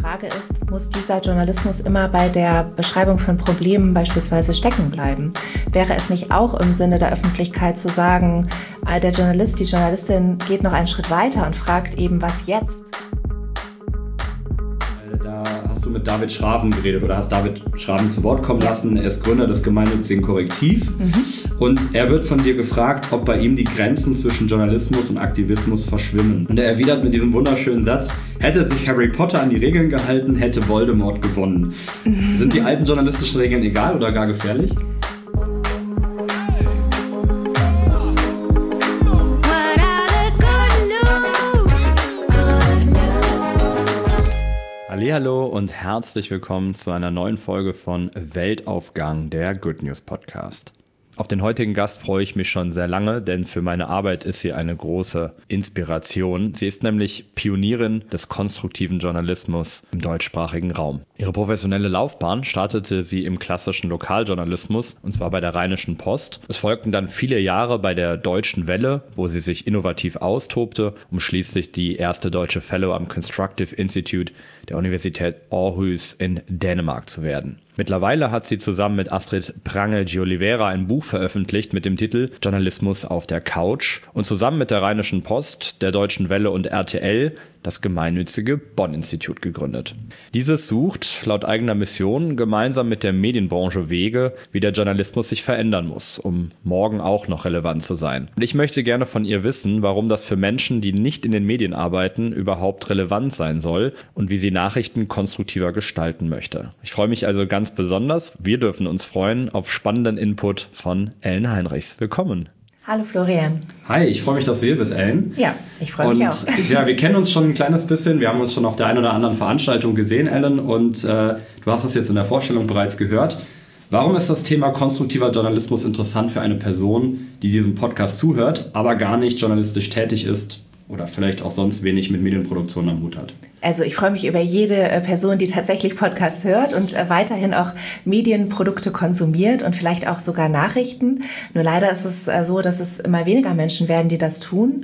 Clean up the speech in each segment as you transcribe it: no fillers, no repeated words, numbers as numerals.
Frage ist, muss dieser Journalismus immer bei der Beschreibung von Problemen beispielsweise stecken bleiben? Wäre es nicht auch im Sinne der Öffentlichkeit zu sagen, der Journalist, die Journalistin geht noch einen Schritt weiter und fragt eben, was jetzt? Da hast du mit David Schraven geredet oder hast David Schraven zu Wort kommen lassen. Er ist Gründer des gemeinnützigen Korrektiv. Und er wird von dir gefragt, ob bei ihm die Grenzen zwischen Journalismus und Aktivismus verschwimmen. Und er erwidert mit diesem wunderschönen Satz: Hätte sich Harry Potter an die Regeln gehalten, hätte Voldemort gewonnen. Sind die alten journalistischen Regeln egal oder gar gefährlich? Hallihallo und herzlich willkommen zu einer neuen Folge von Weltaufgang, der Good News Podcast. Auf den heutigen Gast freue ich mich schon sehr lange, denn für meine Arbeit ist sie eine große Inspiration. Sie ist nämlich Pionierin des konstruktiven Journalismus im deutschsprachigen Raum. Ihre professionelle Laufbahn startete sie im klassischen Lokaljournalismus, und zwar bei der Rheinischen Post. Es folgten dann viele Jahre bei der Deutschen Welle, wo sie sich innovativ austobte, um schließlich die erste deutsche Fellow am Constructive Institute der Universität Aarhus in Dänemark zu werden. Mittlerweile hat sie zusammen mit Astrid Prange de Oliveira ein Buch veröffentlicht mit dem Titel Journalismus auf der Couch und zusammen mit der Rheinischen Post, der Deutschen Welle und RTL das gemeinnützige Bonn-Institut gegründet. Dieses sucht laut eigener Mission gemeinsam mit der Medienbranche Wege, wie der Journalismus sich verändern muss, um morgen auch noch relevant zu sein. Und ich möchte gerne von ihr wissen, warum das für Menschen, die nicht in den Medien arbeiten, überhaupt relevant sein soll und wie sie Nachrichten konstruktiver gestalten möchte. Ich freue mich also ganz besonders, wir dürfen uns freuen auf spannenden Input von Ellen Heinrichs. Willkommen. Hallo Florian. Hi, ich freue mich, dass du hier bist, Ellen. Ja, ich freue mich auch. Ja, wir kennen uns schon ein kleines bisschen. Wir haben uns schon auf der einen oder anderen Veranstaltung gesehen, Ellen. Und du hast es jetzt in der Vorstellung bereits gehört. Warum ist das Thema konstruktiver Journalismus interessant für eine Person, die diesem Podcast zuhört, aber gar nicht journalistisch tätig ist oder vielleicht auch sonst wenig mit Medienproduktion am Hut hat? Also ich freue mich über jede Person, die tatsächlich Podcasts hört und weiterhin auch Medienprodukte konsumiert und vielleicht auch sogar Nachrichten. Nur leider ist es so, dass es immer weniger Menschen werden, die das tun.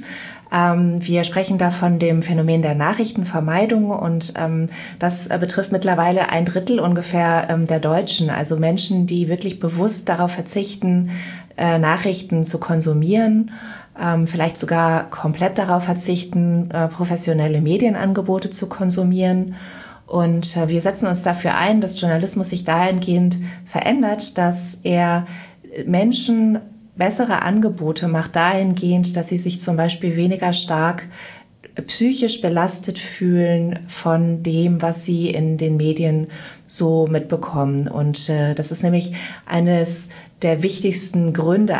Wir sprechen da von dem Phänomen der Nachrichtenvermeidung und das betrifft mittlerweile 1/3 ungefähr der Deutschen. Also Menschen, die wirklich bewusst darauf verzichten, Nachrichten zu konsumieren, vielleicht sogar komplett darauf verzichten, professionelle Medienangebote zu konsumieren. Und wir setzen uns dafür ein, dass Journalismus sich dahingehend verändert, dass er Menschen bessere Angebote macht, dahingehend, dass sie sich zum Beispiel weniger stark psychisch belastet fühlen von dem, was sie in den Medien so mitbekommen. Und das ist nämlich einer der wichtigsten Gründe,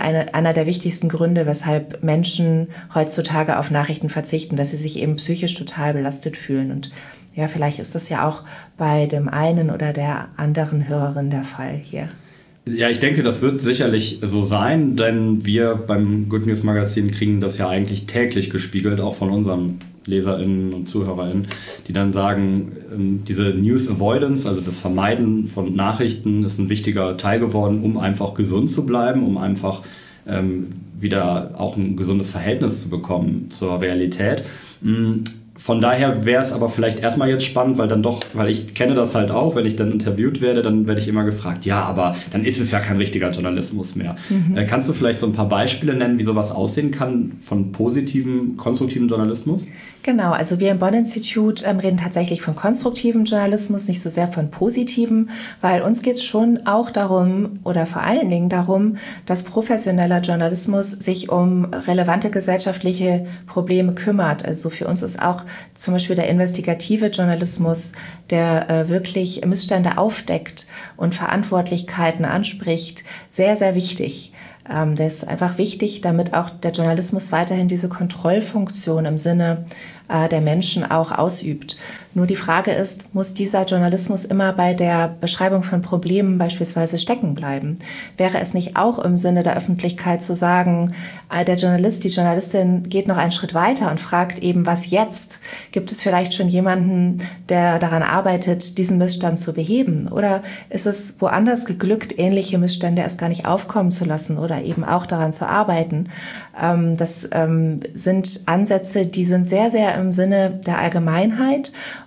weshalb Menschen heutzutage auf Nachrichten verzichten, dass sie sich eben psychisch total belastet fühlen. Und ja, vielleicht ist das ja auch bei dem einen oder der anderen Hörerin der Fall hier. Ja, ich denke, das wird sicherlich so sein, denn wir beim Good News Magazin kriegen das ja eigentlich täglich gespiegelt, auch von unseren LeserInnen und ZuhörerInnen, die dann sagen, diese News Avoidance, also das Vermeiden von Nachrichten, ist ein wichtiger Teil geworden, um einfach gesund zu bleiben, um einfach wieder auch ein gesundes Verhältnis zu bekommen zur Realität. Von daher wäre es aber vielleicht erstmal jetzt spannend, weil ich kenne das halt auch, wenn ich dann interviewt werde, dann werde ich immer gefragt, ja, aber dann ist es ja kein richtiger Journalismus mehr. Kannst du vielleicht so ein paar Beispiele nennen, wie sowas aussehen kann von positivem, konstruktivem Journalismus? Genau, also wir im Bonn-Institut reden tatsächlich von konstruktivem Journalismus, nicht so sehr von positivem, weil uns geht es schon auch darum oder vor allen Dingen darum, dass professioneller Journalismus sich um relevante gesellschaftliche Probleme kümmert. Also für uns ist auch zum Beispiel der investigative Journalismus, der wirklich Missstände aufdeckt und Verantwortlichkeiten anspricht, sehr, sehr wichtig. Der ist einfach wichtig, damit auch der Journalismus weiterhin diese Kontrollfunktion im Sinne der Menschen auch ausübt. Nur die Frage ist, muss dieser Journalismus immer bei der Beschreibung von Problemen beispielsweise stecken bleiben? Wäre es nicht auch im Sinne der Öffentlichkeit zu sagen, der Journalist, die Journalistin geht noch einen Schritt weiter und fragt eben, was jetzt? Gibt es vielleicht schon jemanden, der daran arbeitet, diesen Missstand zu beheben? Oder ist es woanders geglückt, ähnliche Missstände erst gar nicht aufkommen zu lassen oder eben auch daran zu arbeiten? Das sind Ansätze, die sind sehr, sehr im Sinne der Allgemeinheit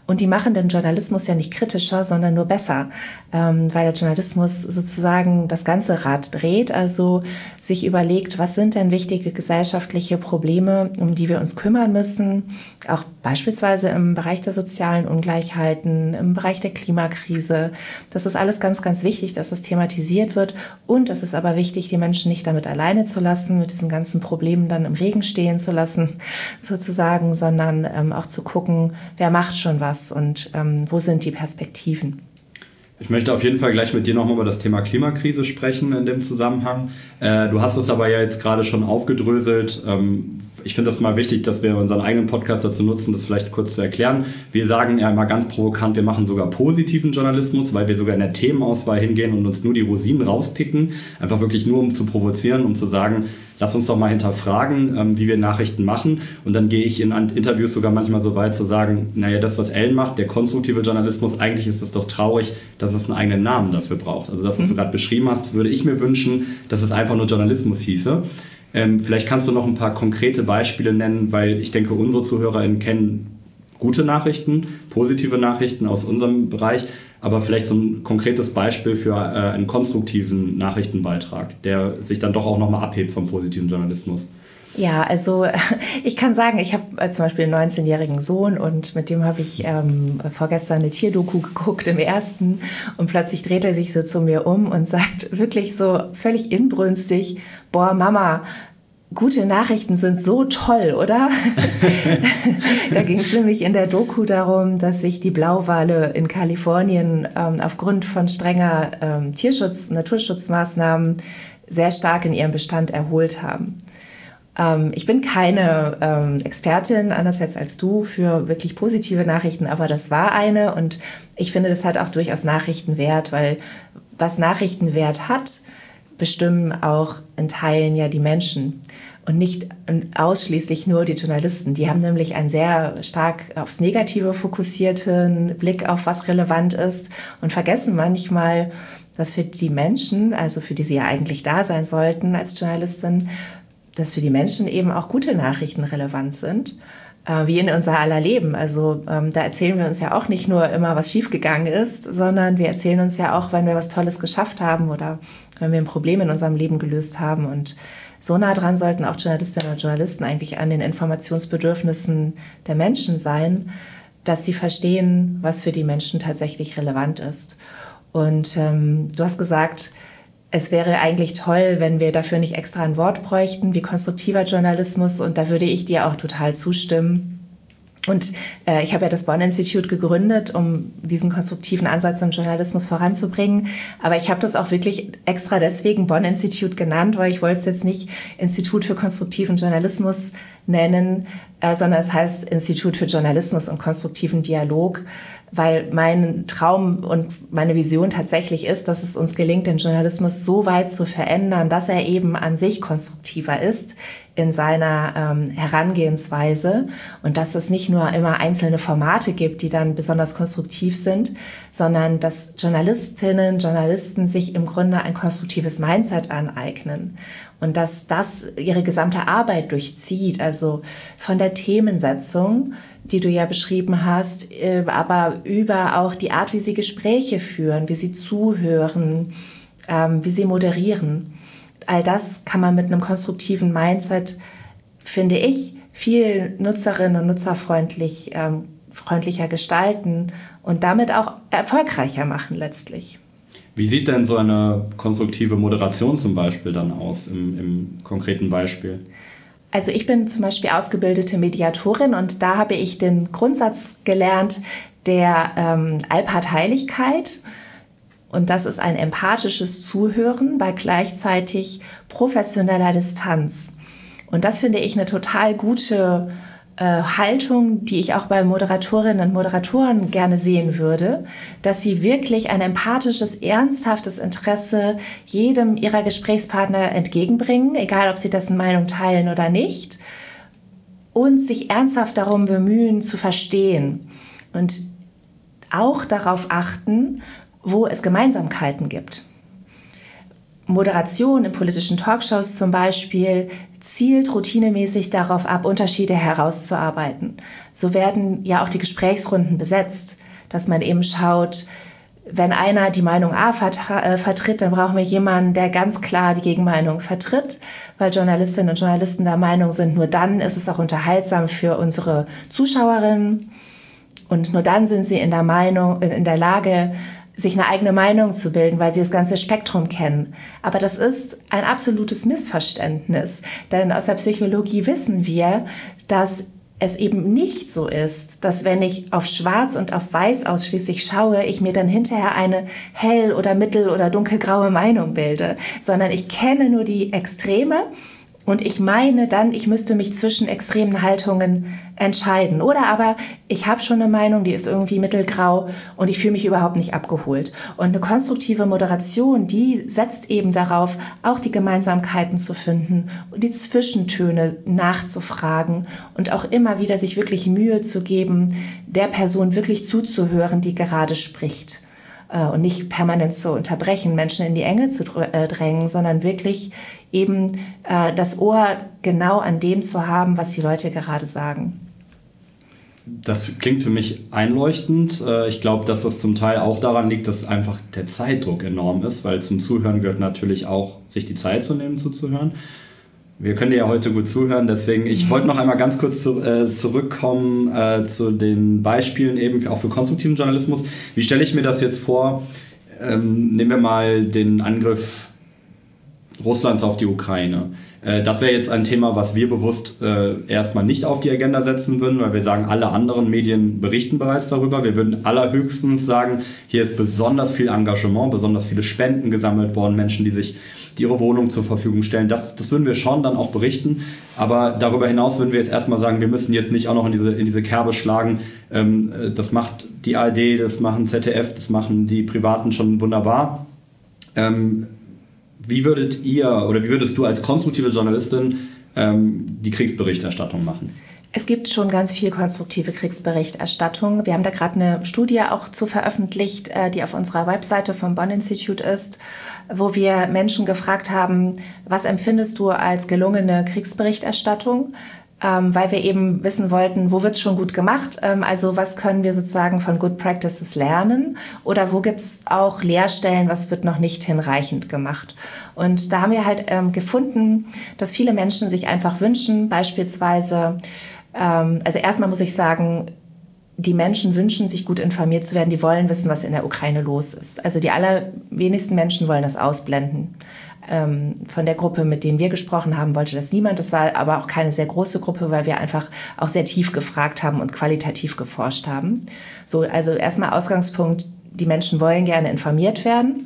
Und die machen den Journalismus ja nicht kritischer, sondern nur besser, weil der Journalismus sozusagen das ganze Rad dreht, also sich überlegt, was sind denn wichtige gesellschaftliche Probleme, um die wir uns kümmern müssen, auch beispielsweise im Bereich der sozialen Ungleichheiten, im Bereich der Klimakrise. Das ist alles ganz, ganz wichtig, dass das thematisiert wird, und es ist aber wichtig, die Menschen nicht damit alleine zu lassen, mit diesen ganzen Problemen dann im Regen stehen zu lassen, sozusagen, sondern auch zu gucken, wer macht schon was und wo sind die Perspektiven. Ich möchte auf jeden Fall gleich mit dir nochmal über das Thema Klimakrise sprechen in dem Zusammenhang. Du hast es aber ja jetzt gerade schon aufgedröselt. Ich finde das mal wichtig, dass wir unseren eigenen Podcast dazu nutzen, das vielleicht kurz zu erklären. Wir sagen ja immer ganz provokant, wir machen sogar positiven Journalismus, weil wir sogar in der Themenauswahl hingehen und uns nur die Rosinen rauspicken. Einfach wirklich nur, um zu provozieren, um zu sagen, lass uns doch mal hinterfragen, wie wir Nachrichten machen. Und dann gehe ich in Interviews sogar manchmal so weit zu sagen, naja, das, was Ellen macht, der konstruktive Journalismus, eigentlich ist es doch traurig, dass es einen eigenen Namen dafür braucht. Also das, was du gerade beschrieben hast, würde ich mir wünschen, dass es einfach nur Journalismus hieße. Vielleicht kannst du noch ein paar konkrete Beispiele nennen, weil ich denke, unsere ZuhörerInnen kennen gute Nachrichten, positive Nachrichten aus unserem Bereich, aber vielleicht so ein konkretes Beispiel für einen konstruktiven Nachrichtenbeitrag, der sich dann doch auch nochmal abhebt vom positiven Journalismus. Ja, also ich kann sagen, ich habe zum Beispiel einen 19-jährigen Sohn und mit dem habe ich vorgestern eine Tierdoku geguckt im ersten, und plötzlich dreht er sich so zu mir um und sagt wirklich so völlig inbrünstig, boah Mama, gute Nachrichten sind so toll, oder? Da ging es nämlich in der Doku darum, dass sich die Blauwale in Kalifornien aufgrund von strenger Naturschutzmaßnahmen sehr stark in ihrem Bestand erholt haben. Ich bin keine Expertin, anders jetzt als du, für wirklich positive Nachrichten, aber das war eine, und ich finde, das hat auch durchaus Nachrichtenwert, weil was Nachrichtenwert hat, bestimmen auch in Teilen ja die Menschen und nicht ausschließlich nur die Journalisten. Die haben nämlich einen sehr stark aufs Negative fokussierten Blick auf was relevant ist und vergessen manchmal, dass für die Menschen, also für die sie ja eigentlich da sein sollten als Journalistin, dass für die Menschen eben auch gute Nachrichten relevant sind, wie in unser aller Leben. Also da erzählen wir uns ja auch nicht nur immer, was schiefgegangen ist, sondern wir erzählen uns ja auch, wenn wir was Tolles geschafft haben oder wenn wir ein Problem in unserem Leben gelöst haben. Und so nah dran sollten auch Journalistinnen und Journalisten eigentlich an den Informationsbedürfnissen der Menschen sein, dass sie verstehen, was für die Menschen tatsächlich relevant ist. Und du hast gesagt, es wäre eigentlich toll, wenn wir dafür nicht extra ein Wort bräuchten, wie konstruktiver Journalismus. Und da würde ich dir auch total zustimmen. Und ich habe ja das Bonn-Institut gegründet, um diesen konstruktiven Ansatz im Journalismus voranzubringen. Aber ich habe das auch wirklich extra deswegen Bonn-Institut genannt, weil ich wollte es jetzt nicht Institut für konstruktiven Journalismus nennen, sondern es heißt Institut für Journalismus und konstruktiven Dialog, weil mein Traum und meine Vision tatsächlich ist, dass es uns gelingt, den Journalismus so weit zu verändern, dass er eben an sich konstruktiver ist in seiner Herangehensweise und dass es nicht nur immer einzelne Formate gibt, die dann besonders konstruktiv sind, sondern dass Journalistinnen, Journalisten sich im Grunde ein konstruktives Mindset aneignen und dass das ihre gesamte Arbeit durchzieht, also von der Themensetzung, die du ja beschrieben hast, aber über auch die Art, wie sie Gespräche führen, wie sie zuhören, wie sie moderieren. All das kann man mit einem konstruktiven Mindset, finde ich, viel nutzerinnen- und nutzerfreundlicher gestalten und damit auch erfolgreicher machen letztlich. Wie sieht denn so eine konstruktive Moderation zum Beispiel dann aus, im konkreten Beispiel? Also ich bin zum Beispiel ausgebildete Mediatorin und da habe ich den Grundsatz gelernt der Allparteilichkeit. Und das ist ein empathisches Zuhören bei gleichzeitig professioneller Distanz. Und das finde ich eine total gute Haltung, die ich auch bei Moderatorinnen und Moderatoren gerne sehen würde, dass sie wirklich ein empathisches, ernsthaftes Interesse jedem ihrer Gesprächspartner entgegenbringen, egal ob sie dessen Meinung teilen oder nicht, und sich ernsthaft darum bemühen, zu verstehen und auch darauf achten, wo es Gemeinsamkeiten gibt. Moderation in politischen Talkshows zum Beispiel zielt routinemäßig darauf ab, Unterschiede herauszuarbeiten. So werden ja auch die Gesprächsrunden besetzt, dass man eben schaut, wenn einer die Meinung A vertritt, dann brauchen wir jemanden, der ganz klar die Gegenmeinung vertritt, weil Journalistinnen und Journalisten der Meinung sind, nur dann ist es auch unterhaltsam für unsere Zuschauerinnen und nur dann sind sie in der Lage, sich eine eigene Meinung zu bilden, weil sie das ganze Spektrum kennen. Aber das ist ein absolutes Missverständnis, denn aus der Psychologie wissen wir, dass es eben nicht so ist, dass wenn ich auf Schwarz und auf Weiß ausschließlich schaue, ich mir dann hinterher eine hell- oder mittel- oder dunkelgraue Meinung bilde, sondern ich kenne nur die Extreme und ich meine dann, ich müsste mich zwischen extremen Haltungen entscheiden. Oder aber ich habe schon eine Meinung, die ist irgendwie mittelgrau und ich fühle mich überhaupt nicht abgeholt. Und eine konstruktive Moderation, die setzt eben darauf, auch die Gemeinsamkeiten zu finden und die Zwischentöne nachzufragen und auch immer wieder sich wirklich Mühe zu geben, der Person wirklich zuzuhören, die gerade spricht. Und nicht permanent zu unterbrechen, Menschen in die Enge zu drängen, sondern wirklich eben das Ohr genau an dem zu haben, was die Leute gerade sagen. Das klingt für mich einleuchtend. Ich glaube, dass das zum Teil auch daran liegt, dass einfach der Zeitdruck enorm ist, weil zum Zuhören gehört natürlich auch, sich die Zeit zu nehmen, zuzuhören. Wir können dir ja heute gut zuhören, deswegen, ich wollte noch einmal ganz kurz zurückkommen zu den Beispielen eben auch für konstruktiven Journalismus. Wie stelle ich mir das jetzt vor? Nehmen wir mal den Angriff Russlands auf die Ukraine. Das wäre jetzt ein Thema, was wir bewusst erstmal nicht auf die Agenda setzen würden, weil wir sagen, alle anderen Medien berichten bereits darüber. Wir würden allerhöchstens sagen, hier ist besonders viel Engagement, besonders viele Spenden gesammelt worden, Menschen, die ihre Wohnung zur Verfügung stellen. Das würden wir schon dann auch berichten. Aber darüber hinaus würden wir jetzt erstmal sagen, wir müssen jetzt nicht auch noch in diese Kerbe schlagen. Das macht die ARD, das machen ZDF, das machen die Privaten schon wunderbar. Wie würdest du als konstruktive Journalistin die Kriegsberichterstattung machen? Es gibt schon ganz viel konstruktive Kriegsberichterstattung. Wir haben da gerade eine Studie auch zu veröffentlicht, die auf unserer Webseite vom Bonn-Institut ist, wo wir Menschen gefragt haben, was empfindest du als gelungene Kriegsberichterstattung? Weil wir eben wissen wollten, wo wird es schon gut gemacht? Also was können wir sozusagen von Good Practices lernen? Oder wo gibt es auch Leerstellen, was wird noch nicht hinreichend gemacht? Und da haben wir halt gefunden, dass viele Menschen sich einfach wünschen, beispielsweise, also erstmal muss ich sagen, die Menschen wünschen sich gut informiert zu werden, die wollen wissen, was in der Ukraine los ist. Also die allerwenigsten Menschen wollen das ausblenden. Von der Gruppe, mit denen wir gesprochen haben, wollte das niemand. Das war aber auch keine sehr große Gruppe, weil wir einfach auch sehr tief gefragt haben und qualitativ geforscht haben. So, also erstmal Ausgangspunkt, die Menschen wollen gerne informiert werden.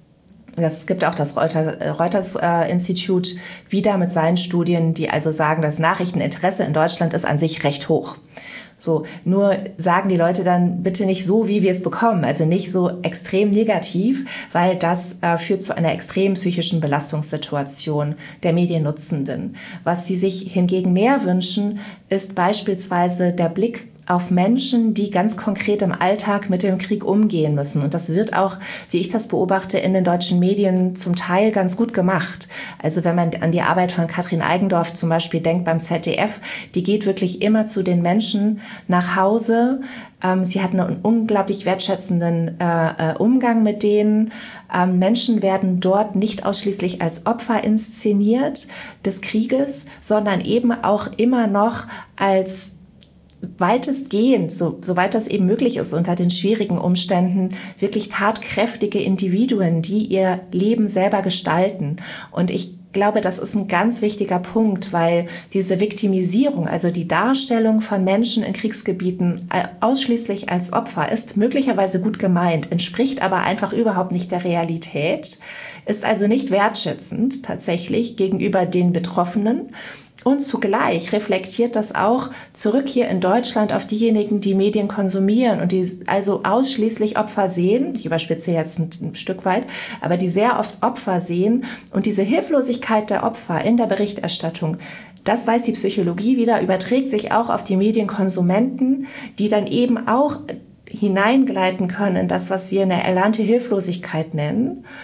Es gibt auch das Reuters-Institut wieder mit seinen Studien, die also sagen, das Nachrichteninteresse in Deutschland ist an sich recht hoch. So, nur sagen die Leute dann bitte nicht so, wie wir es bekommen, also nicht so extrem negativ, weil das führt zu einer extremen psychischen Belastungssituation der Mediennutzenden. Was sie sich hingegen mehr wünschen, ist beispielsweise der Blick auf Menschen, die ganz konkret im Alltag mit dem Krieg umgehen müssen. Und das wird auch, wie ich das beobachte, in den deutschen Medien zum Teil ganz gut gemacht. Also wenn man an die Arbeit von Katrin Eigendorf zum Beispiel denkt beim ZDF, die geht wirklich immer zu den Menschen nach Hause. Sie hat einen unglaublich wertschätzenden Umgang mit denen. Menschen werden dort nicht ausschließlich als Opfer inszeniert des Krieges, sondern eben auch immer noch als weitestgehend, soweit das eben möglich ist unter den schwierigen Umständen, wirklich tatkräftige Individuen, die ihr Leben selber gestalten. Und ich glaube, das ist ein ganz wichtiger Punkt, weil diese Viktimisierung, also die Darstellung von Menschen in Kriegsgebieten ausschließlich als Opfer, ist möglicherweise gut gemeint, entspricht aber einfach überhaupt nicht der Realität, ist also nicht wertschätzend tatsächlich gegenüber den Betroffenen. Und zugleich reflektiert das auch zurück hier in Deutschland auf diejenigen, die Medien konsumieren und die also ausschließlich Opfer sehen. Ich überspitze jetzt ein Stück weit, aber die sehr oft Opfer sehen. Und diese Hilflosigkeit der Opfer in der Berichterstattung, das weiß die Psychologie wieder, überträgt sich auch auf die Medienkonsumenten, die dann eben auch hineingleiten können in das, was wir eine erlernte Hilflosigkeit nennen.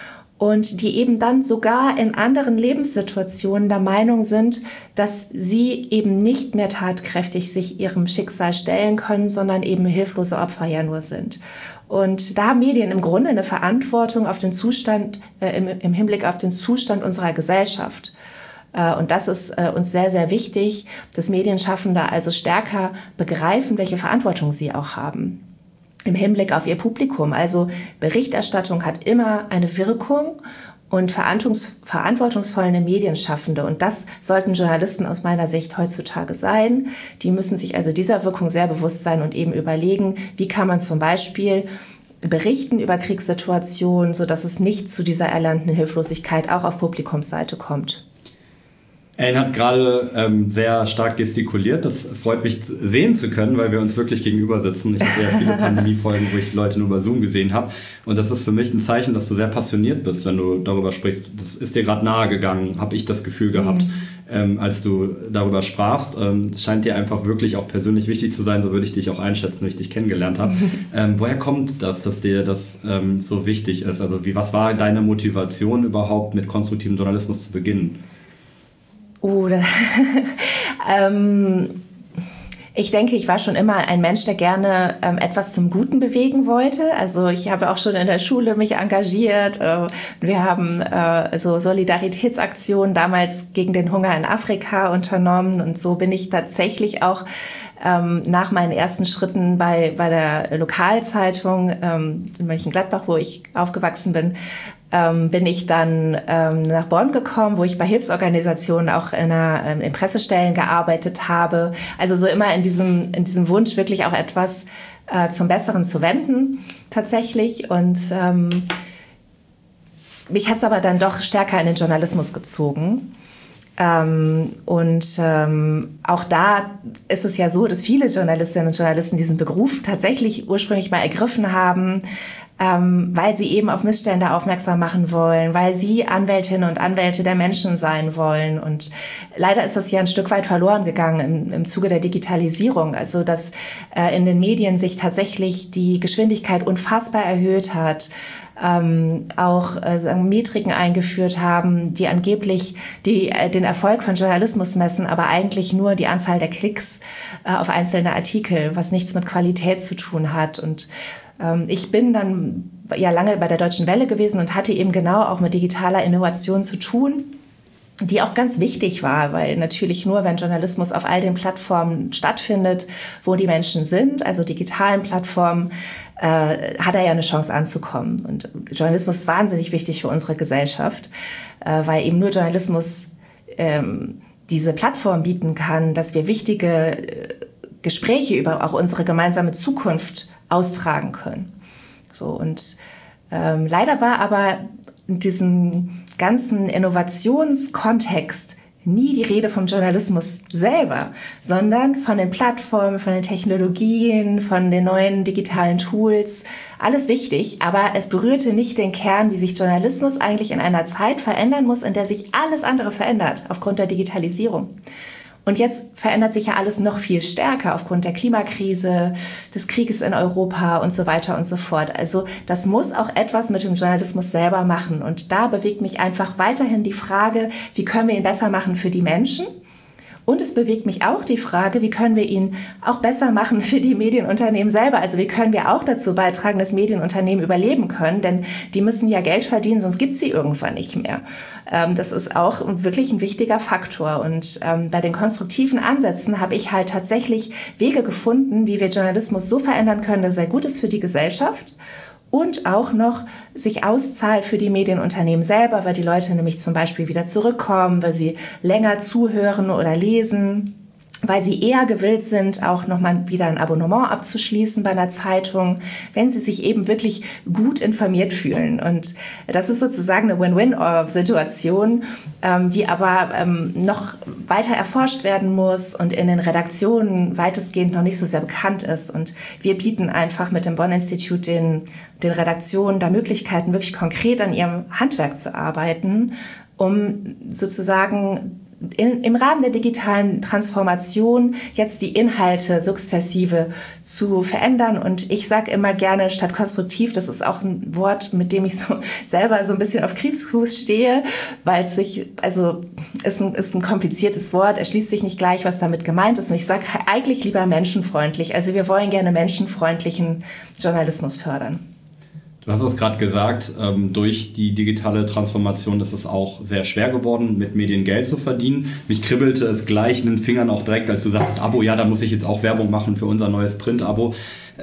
und die eben dann sogar in anderen Lebenssituationen der Meinung sind, dass sie eben nicht mehr tatkräftig sich ihrem Schicksal stellen können, sondern eben hilflose Opfer ja nur sind. Und da haben Medien im Grunde eine Verantwortung auf den Zustand, im Hinblick auf den Zustand unserer Gesellschaft. Und das ist uns sehr, sehr wichtig, dass Medienschaffende also stärker begreifen, welche Verantwortung sie auch haben im Hinblick auf ihr Publikum. Also Berichterstattung hat immer eine Wirkung und verantwortungsvolle Medienschaffende. Und das sollten Journalisten aus meiner Sicht heutzutage sein. Die müssen sich also dieser Wirkung sehr bewusst sein und eben überlegen, wie kann man zum Beispiel berichten über Kriegssituationen, sodass es nicht zu dieser erlernten Hilflosigkeit auch auf Publikumsseite kommt. Ellen hat gerade sehr stark gestikuliert. Das freut mich sehen zu können, weil wir uns wirklich gegenüber sitzen. Ich habe ja viele Pandemiefolgen, wo ich Leute nur über Zoom gesehen habe. Und das ist für mich ein Zeichen, dass du sehr passioniert bist, wenn du darüber sprichst. Das ist dir gerade nahe gegangen, habe ich das Gefühl gehabt, als du darüber sprachst. Es scheint dir einfach wirklich auch persönlich wichtig zu sein. So würde ich dich auch einschätzen, wenn ich dich kennengelernt habe. Woher kommt das, dass dir das so wichtig ist? Also was war deine Motivation überhaupt, mit konstruktivem Journalismus zu beginnen? Ich denke, ich war schon immer ein Mensch, der gerne etwas zum Guten bewegen wollte. Also ich habe auch schon in der Schule mich engagiert. Wir haben so Solidaritätsaktionen damals gegen den Hunger in Afrika unternommen. Und so bin ich tatsächlich auch nach meinen ersten Schritten bei der Lokalzeitung in Mönchengladbach, wo ich aufgewachsen bin, bin ich dann nach Bonn gekommen, wo ich bei Hilfsorganisationen auch in Pressestellen gearbeitet habe. Also so immer in diesem Wunsch, wirklich auch etwas zum Besseren zu wenden, tatsächlich. Und mich hat es aber dann doch stärker in den Journalismus gezogen. Auch da ist es ja so, dass viele Journalistinnen und Journalisten diesen Beruf tatsächlich ursprünglich mal ergriffen haben, weil sie eben auf Missstände aufmerksam machen wollen, weil sie Anwältinnen und Anwälte der Menschen sein wollen. Und leider ist das ja ein Stück weit verloren gegangen im Zuge der Digitalisierung. Also dass in den Medien sich tatsächlich die Geschwindigkeit unfassbar erhöht hat, auch Metriken eingeführt haben, die angeblich den Erfolg von Journalismus messen, aber eigentlich nur die Anzahl der Klicks auf einzelne Artikel, was nichts mit Qualität zu tun hat. Und ich bin dann ja lange bei der Deutschen Welle gewesen und hatte eben genau auch mit digitaler Innovation zu tun, die auch ganz wichtig war, weil natürlich nur, wenn Journalismus auf all den Plattformen stattfindet, wo die Menschen sind, also digitalen Plattformen, hat er ja eine Chance anzukommen. Und Journalismus ist wahnsinnig wichtig für unsere Gesellschaft, weil eben nur Journalismus diese Plattform bieten kann, dass wir wichtige Gespräche über auch unsere gemeinsame Zukunft austragen können. So, und leider war aber in diesem ganzen Innovationskontext nie die Rede vom Journalismus selber, sondern von den Plattformen, von den Technologien, von den neuen digitalen Tools. Alles wichtig, aber es berührte nicht den Kern, wie sich Journalismus eigentlich in einer Zeit verändern muss, in der sich alles andere verändert aufgrund der Digitalisierung. Und jetzt verändert sich ja alles noch viel stärker aufgrund der Klimakrise, des Krieges in Europa und so weiter und so fort. Also das muss auch etwas mit dem Journalismus selber machen. Und da bewegt mich einfach weiterhin die Frage, wie können wir ihn besser machen für die Menschen? Und es bewegt mich auch die Frage, wie können wir ihn auch besser machen für die Medienunternehmen selber? Also wie können wir auch dazu beitragen, dass Medienunternehmen überleben können? Denn die müssen ja Geld verdienen, sonst gibt es sie irgendwann nicht mehr. Das ist auch wirklich ein wichtiger Faktor. Und bei den konstruktiven Ansätzen habe ich halt tatsächlich Wege gefunden, wie wir Journalismus so verändern können, dass er gut ist für die Gesellschaft und auch noch sich auszahlt für die Medienunternehmen selber, weil die Leute nämlich zum Beispiel wieder zurückkommen, weil sie länger zuhören oder lesen, weil sie eher gewillt sind, auch nochmal wieder ein Abonnement abzuschließen bei einer Zeitung, wenn sie sich eben wirklich gut informiert fühlen. Und das ist sozusagen eine Win-Win-Situation, die aber noch weiter erforscht werden muss und in den Redaktionen weitestgehend noch nicht so sehr bekannt ist. Und wir bieten einfach mit dem Bonn-Institut den Redaktionen da Möglichkeiten, wirklich konkret an ihrem Handwerk zu arbeiten, um sozusagen im Rahmen der digitalen Transformation jetzt die Inhalte sukzessive zu verändern. Und ich sage immer gerne statt konstruktiv, das ist auch ein Wort, mit dem ich so selber so ein bisschen auf Kriegsfuß stehe, weil es ist ein kompliziertes Wort, erschließt sich nicht gleich, was damit gemeint ist. Und ich sage eigentlich lieber menschenfreundlich. Also wir wollen gerne menschenfreundlichen Journalismus fördern. Du hast es gerade gesagt, durch die digitale Transformation ist es auch sehr schwer geworden, mit Medien Geld zu verdienen. Mich kribbelte es gleich in den Fingern auch direkt, als du sagtest, Abo, ja, da muss ich jetzt auch Werbung machen für unser neues Print-Abo.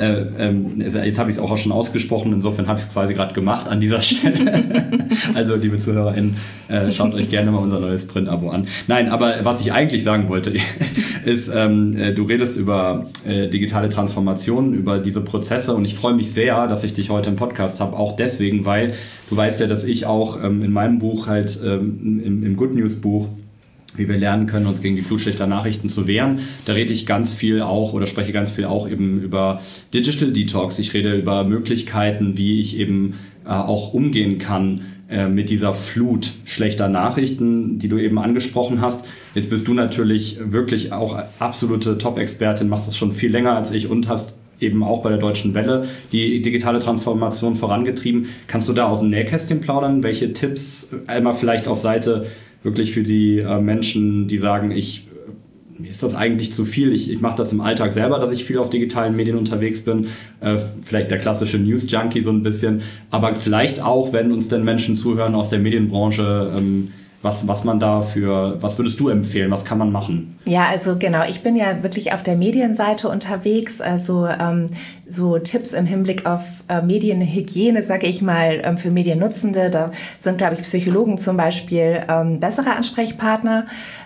Jetzt habe ich es auch schon ausgesprochen, insofern habe ich es quasi gerade gemacht an dieser Stelle. Also, liebe ZuhörerInnen, schaut euch gerne mal unser neues Print-Abo an. Nein, aber was ich eigentlich sagen wollte, ist, du redest über digitale Transformationen, über diese Prozesse und ich freue mich sehr, dass ich dich heute im Podcast habe, auch deswegen, weil du weißt ja, dass ich auch in meinem Buch halt, im Good News Buch, wie wir lernen können, uns gegen die Flut schlechter Nachrichten zu wehren. Da rede ich ganz viel auch oder spreche ganz viel auch eben über Digital Detox. Ich rede über Möglichkeiten, wie ich eben auch umgehen kann mit dieser Flut schlechter Nachrichten, die du eben angesprochen hast. Jetzt bist du natürlich wirklich auch absolute Top-Expertin, machst das schon viel länger als ich und hast eben auch bei der Deutschen Welle die digitale Transformation vorangetrieben. Kannst du da aus dem Nähkästchen plaudern? Welche Tipps einmal vielleicht auf Seite wirklich für die Menschen, die sagen, mir ist das eigentlich zu viel, ich mache das im Alltag selber, dass ich viel auf digitalen Medien unterwegs bin, vielleicht der klassische News-Junkie so ein bisschen, aber vielleicht auch, wenn uns denn Menschen zuhören aus der Medienbranche, was würdest du empfehlen? Was kann man machen? Ja, also genau. Ich bin ja wirklich auf der Medienseite unterwegs. Also so Tipps im Hinblick auf Medienhygiene, sage ich mal, für Mediennutzende. Da sind, glaube ich, Psychologen zum Beispiel bessere Ansprechpartner.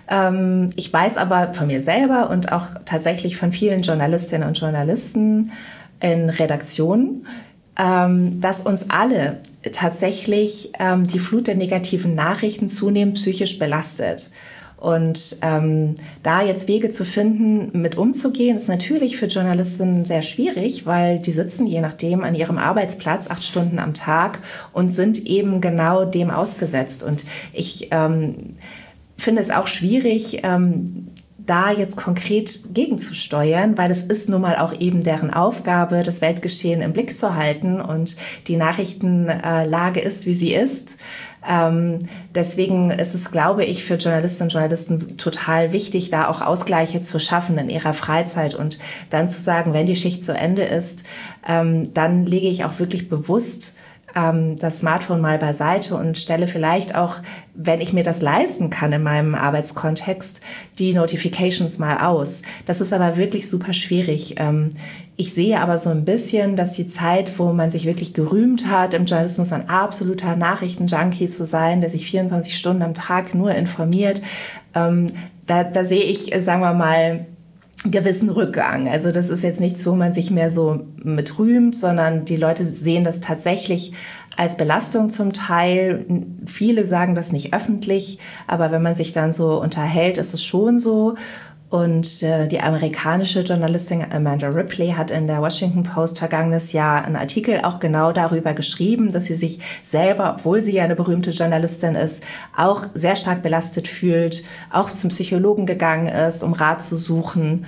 Ich weiß aber von mir selber und auch tatsächlich von vielen Journalistinnen und Journalisten in Redaktionen, dass uns alle tatsächlich die Flut der negativen Nachrichten zunehmend psychisch belastet. Und da jetzt Wege zu finden, mit umzugehen, ist natürlich für Journalistinnen sehr schwierig, weil die sitzen je nachdem an ihrem Arbeitsplatz 8 Stunden am Tag und sind eben genau dem ausgesetzt. Und ich finde es auch schwierig, da jetzt konkret gegenzusteuern, weil es ist nun mal auch eben deren Aufgabe, das Weltgeschehen im Blick zu halten und die Nachrichtenlage ist, wie sie ist. Deswegen ist es, glaube ich, für Journalistinnen und Journalisten total wichtig, da auch Ausgleiche zu schaffen in ihrer Freizeit und dann zu sagen, wenn die Schicht zu Ende ist, dann lege ich auch wirklich bewusst das Smartphone mal beiseite und stelle vielleicht auch, wenn ich mir das leisten kann in meinem Arbeitskontext, die Notifications mal aus. Das ist aber wirklich super schwierig. Ich sehe aber so ein bisschen, dass die Zeit, wo man sich wirklich gerühmt hat, im Journalismus ein absoluter Nachrichtenjunkie zu sein, der sich 24 Stunden am Tag nur informiert, da sehe ich, sagen wir mal, gewissen Rückgang. Also das ist jetzt nicht so, wo man sich mehr so mit rühmt, sondern die Leute sehen das tatsächlich als Belastung zum Teil. Viele sagen das nicht öffentlich, aber wenn man sich dann so unterhält, ist es schon so. Und die amerikanische Journalistin Amanda Ripley hat in der Washington Post vergangenes Jahr einen Artikel auch genau darüber geschrieben, dass sie sich selber, obwohl sie ja eine berühmte Journalistin ist, auch sehr stark belastet fühlt, auch zum Psychologen gegangen ist, um Rat zu suchen.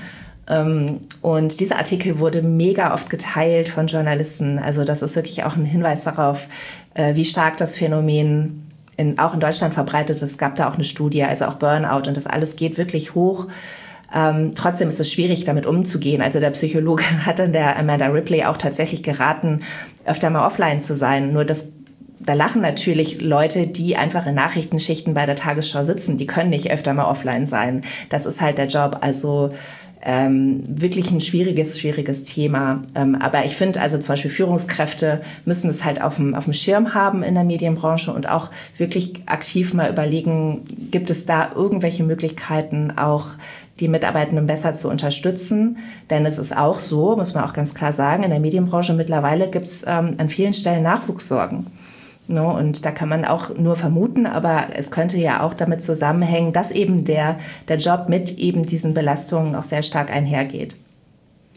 Und dieser Artikel wurde mega oft geteilt von Journalisten. Also das ist wirklich auch ein Hinweis darauf, wie stark das Phänomen auch in Deutschland verbreitet ist. Es gab da auch eine Studie, also auch Burnout und das alles geht wirklich hoch. Trotzdem ist es schwierig, damit umzugehen. Also der Psychologe hat dann der Amanda Ripley auch tatsächlich geraten, öfter mal offline zu sein. Nur da lachen natürlich Leute, die einfach in Nachrichtenschichten bei der Tagesschau sitzen. Die können nicht öfter mal offline sein. Das ist halt der Job. Also wirklich ein schwieriges Thema. Aber ich finde, also zum Beispiel Führungskräfte müssen es halt auf dem Schirm haben in der Medienbranche und auch wirklich aktiv mal überlegen, gibt es da irgendwelche Möglichkeiten, auch die Mitarbeitenden besser zu unterstützen. Denn es ist auch so, muss man auch ganz klar sagen, in der Medienbranche mittlerweile gibt es an vielen Stellen Nachwuchssorgen. No, und da kann man auch nur vermuten, aber es könnte ja auch damit zusammenhängen, dass eben der Job mit eben diesen Belastungen auch sehr stark einhergeht.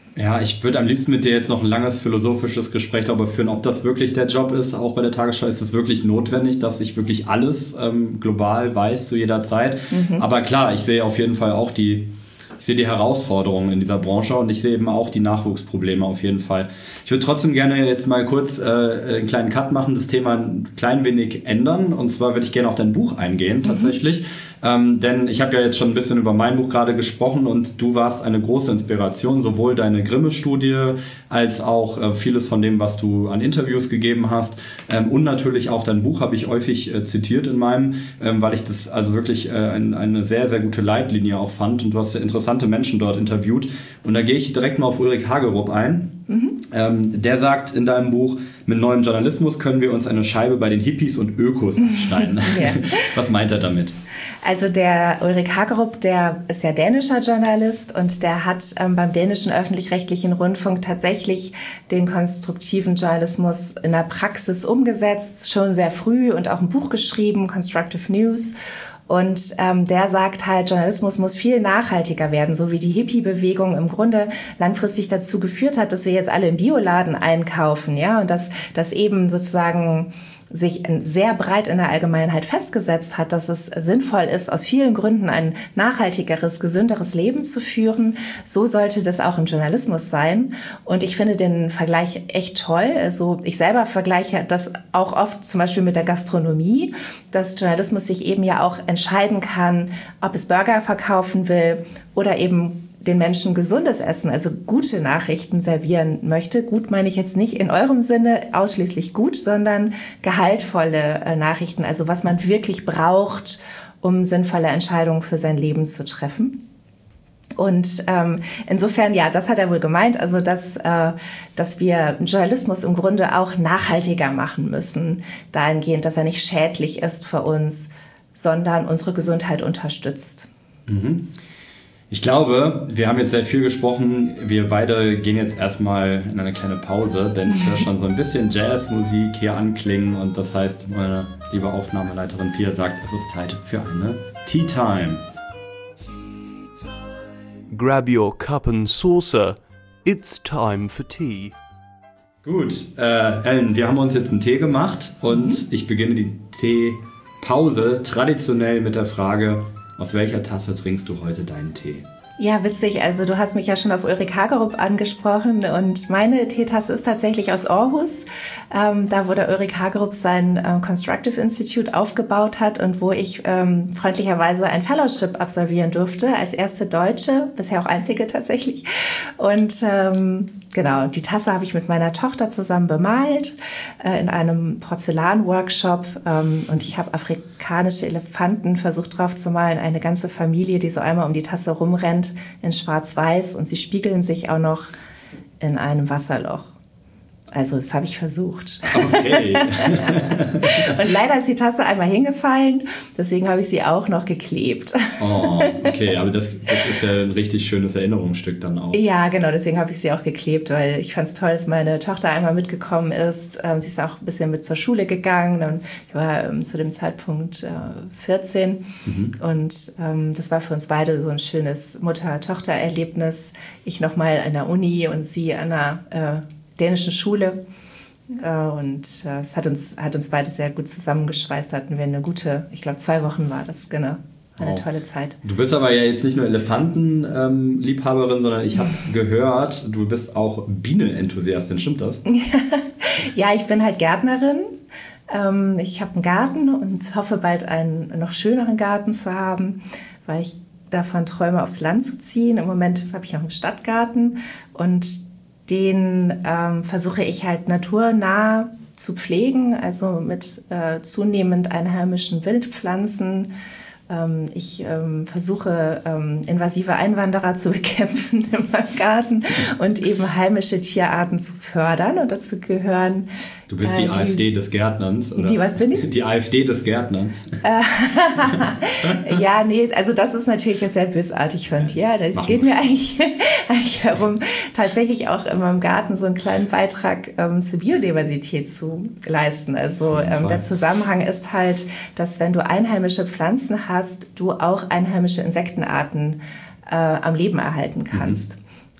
Ja, ich würde am liebsten mit dir jetzt noch ein langes philosophisches Gespräch darüber führen, ob das wirklich der Job ist. Auch bei der Tagesschau ist es wirklich notwendig, dass ich wirklich alles global weiß zu jeder Zeit. Aber klar, ich sehe auf jeden Fall auch die Herausforderungen in dieser Branche und ich sehe eben auch die Nachwuchsprobleme auf jeden Fall. Ich würde trotzdem gerne jetzt mal kurz einen kleinen Cut machen, das Thema ein klein wenig ändern. Und zwar würde ich gerne auf dein Buch eingehen tatsächlich. Denn ich habe ja jetzt schon ein bisschen über mein Buch gerade gesprochen und du warst eine große Inspiration, sowohl deine Grimme-Studie als auch vieles von dem, was du an Interviews gegeben hast. Und natürlich auch dein Buch habe ich häufig zitiert in meinem, weil ich das also wirklich eine sehr, sehr gute Leitlinie auch fand. Und du hast sehr interessante Menschen dort interviewt. Und da gehe ich direkt mal auf Ulrich Hagerup ein. Der sagt in deinem Buch, mit neuem Journalismus können wir uns eine Scheibe bei den Hippies und Ökos abschneiden. Ja. Was meint er damit? Also der Ulrich Hagerup, der ist ja dänischer Journalist und der hat beim dänischen öffentlich-rechtlichen Rundfunk tatsächlich den konstruktiven Journalismus in der Praxis umgesetzt, schon sehr früh und auch ein Buch geschrieben, Constructive News. Und der sagt halt, Journalismus muss viel nachhaltiger werden, so wie die Hippie-Bewegung im Grunde langfristig dazu geführt hat, dass wir jetzt alle im Bioladen einkaufen, ja, und dass eben sozusagen sich sehr breit in der Allgemeinheit festgesetzt hat, dass es sinnvoll ist, aus vielen Gründen ein nachhaltigeres, gesünderes Leben zu führen. So sollte das auch im Journalismus sein. Und ich finde den Vergleich echt toll. Also ich selber vergleiche das auch oft zum Beispiel mit der Gastronomie, dass Journalismus sich eben ja auch entscheiden kann, ob es Burger verkaufen will oder eben den Menschen gesundes Essen, also gute Nachrichten servieren möchte. Gut meine ich jetzt nicht in eurem Sinne ausschließlich gut, sondern gehaltvolle Nachrichten, also was man wirklich braucht, um sinnvolle Entscheidungen für sein Leben zu treffen. Und insofern, ja, das hat er wohl gemeint, also dass wir Journalismus im Grunde auch nachhaltiger machen müssen, dahingehend, dass er nicht schädlich ist für uns, sondern unsere Gesundheit unterstützt. Mhm. Ich glaube, wir haben jetzt sehr viel gesprochen. Wir beide gehen jetzt erstmal in eine kleine Pause, denn ich höre schon so ein bisschen Jazzmusik hier anklingen. Und das heißt, meine liebe Aufnahmeleiterin Pia sagt, es ist Zeit für eine Tea Time. Grab your cup and saucer. It's time for tea. Gut, Ellen, wir haben uns jetzt einen Tee gemacht und ich beginne die Teepause traditionell mit der Frage: Aus welcher Tasse trinkst du heute deinen Tee? Ja, witzig. Also du hast mich ja schon auf Ulrich Hagerup angesprochen und meine Teetasse ist tatsächlich aus Aarhus, da wo der Ulrich Hagerup sein Constructive Institute aufgebaut hat und wo ich freundlicherweise ein Fellowship absolvieren durfte, als erste Deutsche, bisher auch einzige tatsächlich. Und genau, die Tasse habe ich mit meiner Tochter zusammen bemalt in einem Porzellan-Workshop und ich habe afrikanische Elefanten versucht drauf zu malen, eine ganze Familie, die so einmal um die Tasse rumrennt in schwarz-weiß und sie spiegeln sich auch noch in einem Wasserloch. Also das habe ich versucht. Okay. Und leider ist die Tasse einmal hingefallen, deswegen habe ich sie auch noch geklebt. Oh, okay, aber das ist ja ein richtig schönes Erinnerungsstück dann auch. Ja, genau, deswegen habe ich sie auch geklebt, weil ich fand es toll, dass meine Tochter einmal mitgekommen ist. Sie ist auch ein bisschen mit zur Schule gegangen und ich war zu dem Zeitpunkt 14 und das war für uns beide so ein schönes Mutter-Tochter-Erlebnis. Ich nochmal an der Uni und sie an der dänischen Schule und es hat uns beide sehr gut zusammengeschweißt, hatten wir eine gute, ich glaube 2 Wochen war das, genau, eine tolle Zeit. Du bist aber ja jetzt nicht nur Elefantenliebhaberin, sondern ich habe gehört, du bist auch Bienenenthusiastin, stimmt das? Ja, ich bin halt Gärtnerin. Ich habe einen Garten und hoffe bald einen noch schöneren Garten zu haben, weil ich davon träume, aufs Land zu ziehen. Im Moment habe ich noch einen Stadtgarten und den versuche ich halt naturnah zu pflegen, also mit zunehmend einheimischen Wildpflanzen. Ich versuche, invasive Einwanderer zu bekämpfen in meinem Garten und eben heimische Tierarten zu fördern. Und dazu gehören... Du bist die AfD des Gärtnerns, oder? Die, was bin ich? Die AfD des Gärtnerns. Ja, nee, also das ist natürlich sehr bösartig von dir. Das geht mir eigentlich darum, tatsächlich auch in meinem Garten so einen kleinen Beitrag zur Biodiversität zu leisten. Also der Zusammenhang ist halt, dass wenn du einheimische Pflanzen hast, du auch einheimische Insektenarten am Leben erhalten kannst.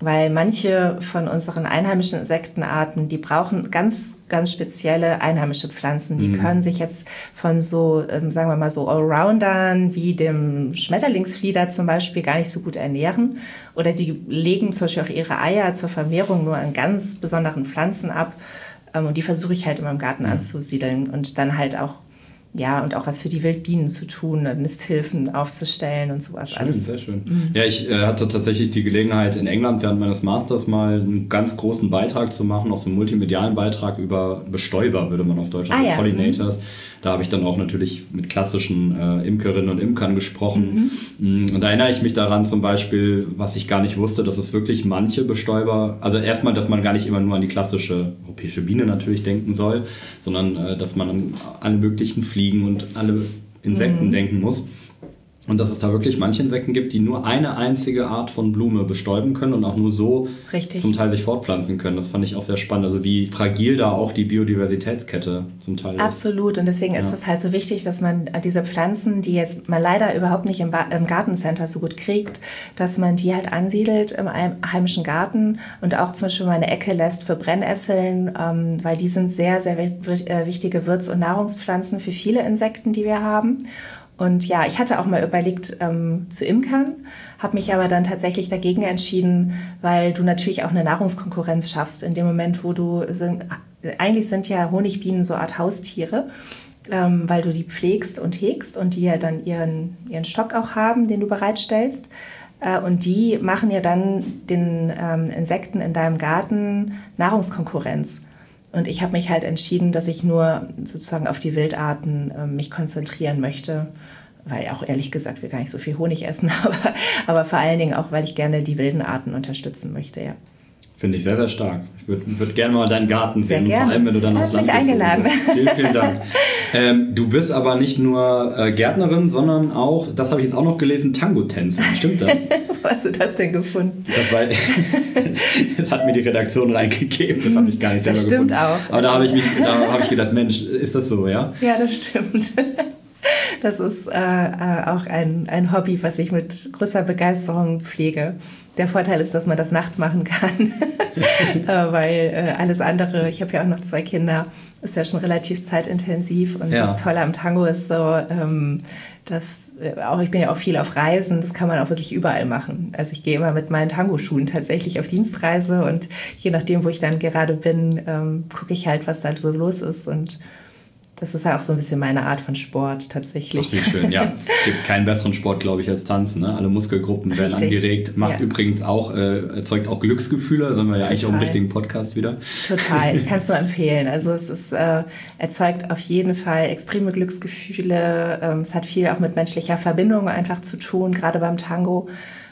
weil manche von unseren einheimischen Insektenarten, die brauchen ganz, ganz spezielle einheimische Pflanzen. Die können sich jetzt von so, sagen wir mal so Allroundern wie dem Schmetterlingsflieder zum Beispiel gar nicht so gut ernähren. Oder die legen zum Beispiel auch ihre Eier zur Vermehrung nur an ganz besonderen Pflanzen ab. Und die versuche ich halt in meinem Garten anzusiedeln und dann halt auch und auch was für die Wildbienen zu tun, Nisthilfen aufzustellen und sowas. Schön, alles. Sehr schön. Ja, ich hatte tatsächlich die Gelegenheit, in England während meines Masters mal einen ganz großen Beitrag zu machen, auch so einen multimedialen Beitrag über Bestäuber, würde man auf Deutsch sagen, Pollinators. Da habe ich dann auch natürlich mit klassischen Imkerinnen und Imkern gesprochen. Und da erinnere ich mich daran zum Beispiel, was ich gar nicht wusste, dass es wirklich manche Bestäuber, also erstmal, dass man gar nicht immer nur an die klassische europäische Biene natürlich denken soll, sondern dass man an alle möglichen Fliegen und alle Insekten denken muss. Und dass es da wirklich manche Insekten gibt, die nur eine einzige Art von Blume bestäuben können und auch nur so zum Teil sich fortpflanzen können. Das fand ich auch sehr spannend. Also wie fragil da auch die Biodiversitätskette zum Teil ist. Absolut. Und deswegen ist es halt so wichtig, dass man diese Pflanzen, die jetzt man leider überhaupt nicht im Gartencenter so gut kriegt, dass man die halt ansiedelt im heimischen Garten und auch zum Beispiel mal eine Ecke lässt für Brennnesseln, weil die sind sehr, sehr wichtige Würz- und Nahrungspflanzen für viele Insekten, die wir haben. Und ja, ich hatte auch mal überlegt zu imkern, habe mich aber dann tatsächlich dagegen entschieden, weil du natürlich auch eine Nahrungskonkurrenz schaffst in dem Moment, wo eigentlich sind ja Honigbienen so eine Art Haustiere, weil du die pflegst und hegst und die ja dann ihren Stock auch haben, den du bereitstellst. Und die machen ja dann den Insekten in deinem Garten Nahrungskonkurrenz. Und ich habe mich halt entschieden, dass ich nur sozusagen auf die Wildarten mich konzentrieren möchte, weil auch ehrlich gesagt wir gar nicht so viel Honig essen, aber vor allen Dingen auch, weil ich gerne die wilden Arten unterstützen möchte, ja. Finde ich sehr, sehr stark. Ich würde gerne mal deinen Garten sehen, vor allem wenn du dann aufs Land bist. Eingeladen. Vielen, vielen Dank. Du bist aber nicht nur Gärtnerin, sondern auch, das habe ich jetzt auch noch gelesen, Tango-Tänzerin. Stimmt das? Wo hast du das denn gefunden? Das hat mir die Redaktion reingegeben. Das habe ich gar nicht selber gefunden. Das stimmt auch. Aber da habe ich gedacht, Mensch, ist das so, ja? Ja, das stimmt. Das ist auch ein Hobby, was ich mit großer Begeisterung pflege. Der Vorteil ist, dass man das nachts machen kann, weil alles andere, ich habe ja auch noch 2 Kinder, ist ja schon relativ zeitintensiv. Und das Tolle am Tango ist so, ich bin ja auch viel auf Reisen, das kann man auch wirklich überall machen. Also ich gehe immer mit meinen Tango-Schuhen tatsächlich auf Dienstreise und je nachdem, wo ich dann gerade bin, gucke ich halt, was da so los ist und das ist ja auch so ein bisschen meine Art von Sport tatsächlich. Ach, wie schön, ja. Es gibt keinen besseren Sport, glaube ich, als Tanzen. Ne? Alle Muskelgruppen werden angeregt. Macht übrigens auch, erzeugt auch Glücksgefühle. Da sind wir ja eigentlich auch im richtigen Podcast wieder. Total, ich kann es nur empfehlen. Also es ist, erzeugt auf jeden Fall extreme Glücksgefühle. Es hat viel auch mit menschlicher Verbindung einfach zu tun, gerade beim Tango.